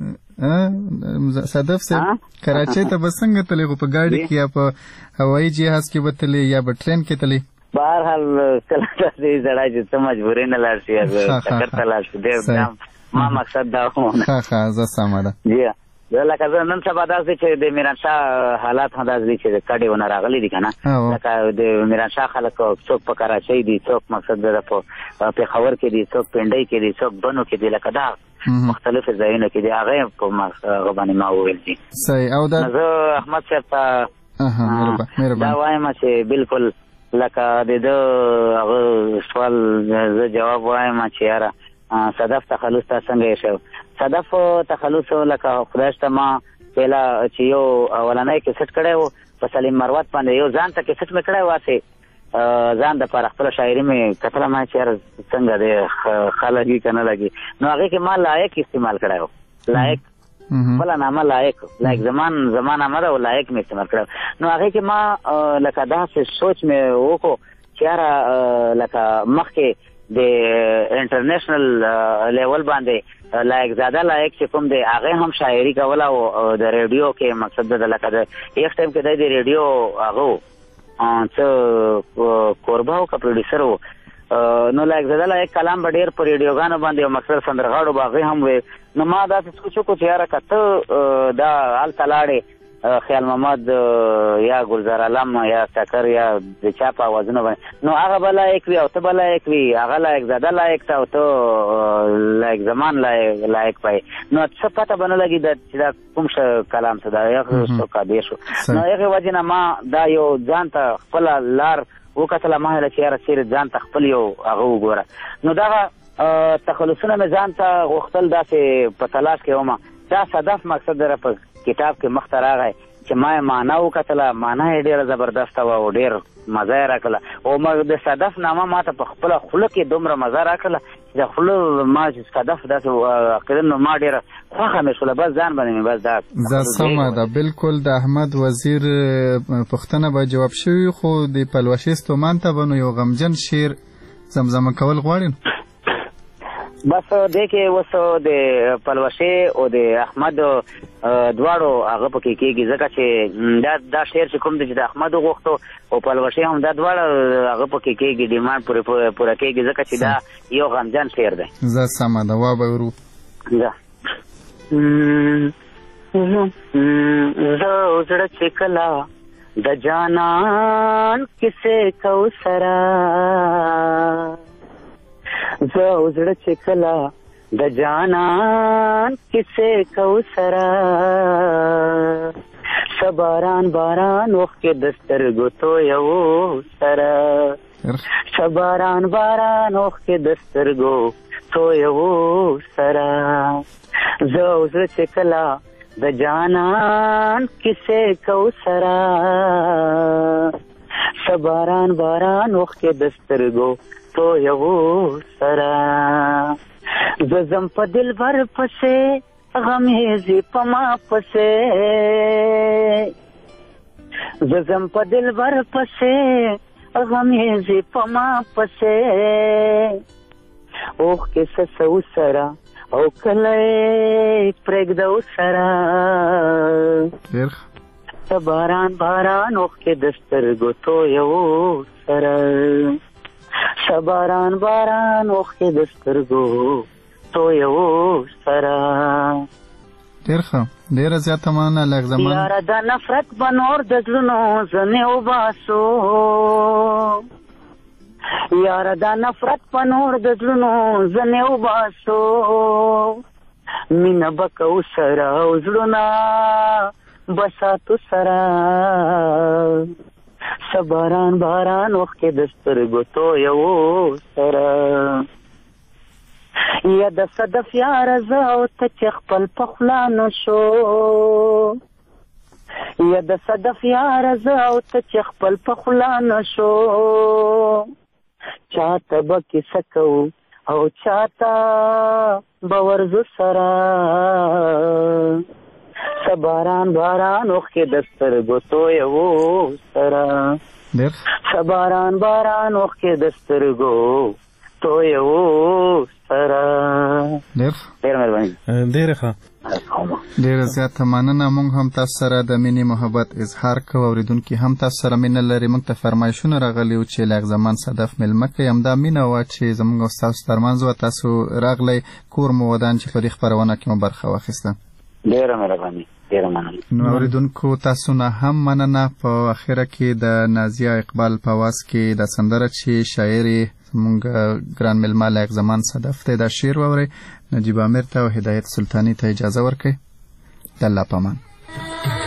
تللی صدف صاحب کراچۍ ته به څنګه تللی خو په ګاډي کې یا په هوایي جهاز کې به تللی یا به ټرین کې تللی بهرحال کله داسې زړه چې ته مجبورې نه لاړ شي چکر ته لاړ شي ډېر ما مقصد دا و ښه ښه زه سمه ده جی لکه زه نن سبا داسې چې د میرانشاه حالات هم داسې دي چې کډې ونه راغلي دي که نه لکه د میرانشاه خلک څوک په کراچۍ دي څوک مقصد د په پېښور کې دي څوک پنډۍ کې دي څوک بنو کې دي لکه دا مختلفو ځایونو کې دي هغه په هغه باندې ما وویل دي صحیح او دا زه احمد صاحب ته دا وایم چې بالکل لکه د ده هغه سوال زه جواب وایم چې یاره صدف تخلص ته څنګه یې شو صدف تخلص لکه خدای شته ما پهلا چې یو اولنی کیسټ کړی و په سلیم مروت باندې یو ځان ته کیسټ مې کړی و هسې ځان دپاره خپله شاعري مې کتله ما چې یاره څنګه دی ښه لګي که نه لګي نو هغې کې ما لایق استعمال کړی و لایق خپله نامه لایق لایق زمان زما نامه ده او لایق مې استعمال کړی نو هغې کې ما لکه داسې سوچ مې وکړو چې یاره لکه مخکې د انټرنیشنل لیول باندې لایق زاده لایق چې کوم دی هغې هم شاعري کوله او د ریډیو کې مقصد ده لکه د یک ټایم کې دی د ریډیو هغه و څه کوربه و که پروډیوسر و نو لایق زاده لایق کلام به ډېر په ریډیوګانو باندې او مقصد سندرغاړو به هغې هم وې نو ما داسې سوچ وکړو چې یاره که ته دا هلته لاړې خیال محمد یا گلزار علم یا سکر یا د چا په اوازونه باندې نو هغه به لایق وي او ته به لایق وي هغه لایق زاده لایق ته او ته لایق زمان لایق پای نو څه پته به نه لګي چې دا کوم کلام څه دا هغه څه کابې شو نو هغې وجې نه ما دا یو ځان ته خپله لار وکتله ما ویله چې یاره چېرې ځان ته خپل یو هغه وګوره نو دغه تخلصونه مې ځان ته غوښتل داسې په تلاش کې ومه دا صدف مقصد دره په کتاب کې مخته راغی چې ما یې معنا وکتله، معنا یې ډېره زبردسته وه او ډېر مزه یې راکړله. او ما د صدف نامه ما ته په خپله خوله کې دومره مزه راکړله چې د خوله ما چې صدف داسې عقیده نو ما ډېره خوښه مې شوله. بس ځان باندې مې بس دا زه سمه ده. بالکل د احمد وزیر پوښتنه به جواب شوي، خو د پلوشې ستومان ته به نو یو غمجن شعر زمزمه کول غواړي. بس دې کې اوس د پلوشې او د احمد دواړو هغه پکې کېږي، ځکه چې دا دا شعر چې کوم دی چې د احمد وغوښتو او پلوشې هم دا دواړه هغه پکې کېږي، ډیمانډ پورې پوره کېږي، ځکه چې دا یو غمجن شعر دی. زه سمه ده، وا به ورو. زه زړه چې کله د جانان کیسې کوثره، زه زړه چې کله د جانان کیسې کوثره، سباران باران وخت کې د سترګو تویو سره، سباران باران وخت کې د سترګو تویو سره، زه زړه چې کله د جانان کیسې کوثره، سباران باران وخت کې د سترګو تو یو سره، ززم په دلبر پسې غمېزي په ما پسې، ززم په دلبر پسې غمېزي په ما پسې، اوښ کې سسو سره او کله پرېږدو سره، باران باران اوښ کې د سترګو تویو سره، سباران باران اوښ کې د سترګو تویو سره. ډېر ښه، ډېره زیاته مننه. لږ زمان یاره دا نفرت به نور د زړونو زنې وباسو، یاره دا نفرت په نور د زړونو زنې وباسو، مینه به کوو سره او زړونه به ساتو سره، سباران باران وخت کې د سترګو تویو سره، یا د صدف یاره زه او ته چې خپل په خوله نشو، یا د صدف یاره زه او ته چې خپل په خوله نشو، چاته به کیسه کوو او چاته به ورځو سره، سباران باران وخت کې د سترګو تویو سره، سباران باران وخت کې د سترګو تویو سره. ډېر مهرباني. ډېره ښه، ډېره زیاته مننه. موږ هم تاسو سره د مینې محبت اظهار کوو، اورېدونکي هم تاسو سره مینه لري. موږ ته فرمایشونه راغلي وو چې لږ زمان صدف میلمه کوي، همدا مینه وه چې زموږ او ستاسو ترمنځ وه. تاسو راغلی کور مو ودان چې په دې خپرونه کې مو برخه واخیسته. ډېره مهرباني، ډېره مننه. نو اورېدونکو تاسو نه هم مننه. په اخره کې د نازیه اقبال په آواز کې د سندره چې شاعر زموږ ګران میلمه لایق زمان صدف ته دا شعر واورئ. نجیب امیر ته او هدایت سلطاني ته اجازه ورکړئ. د الله په امان.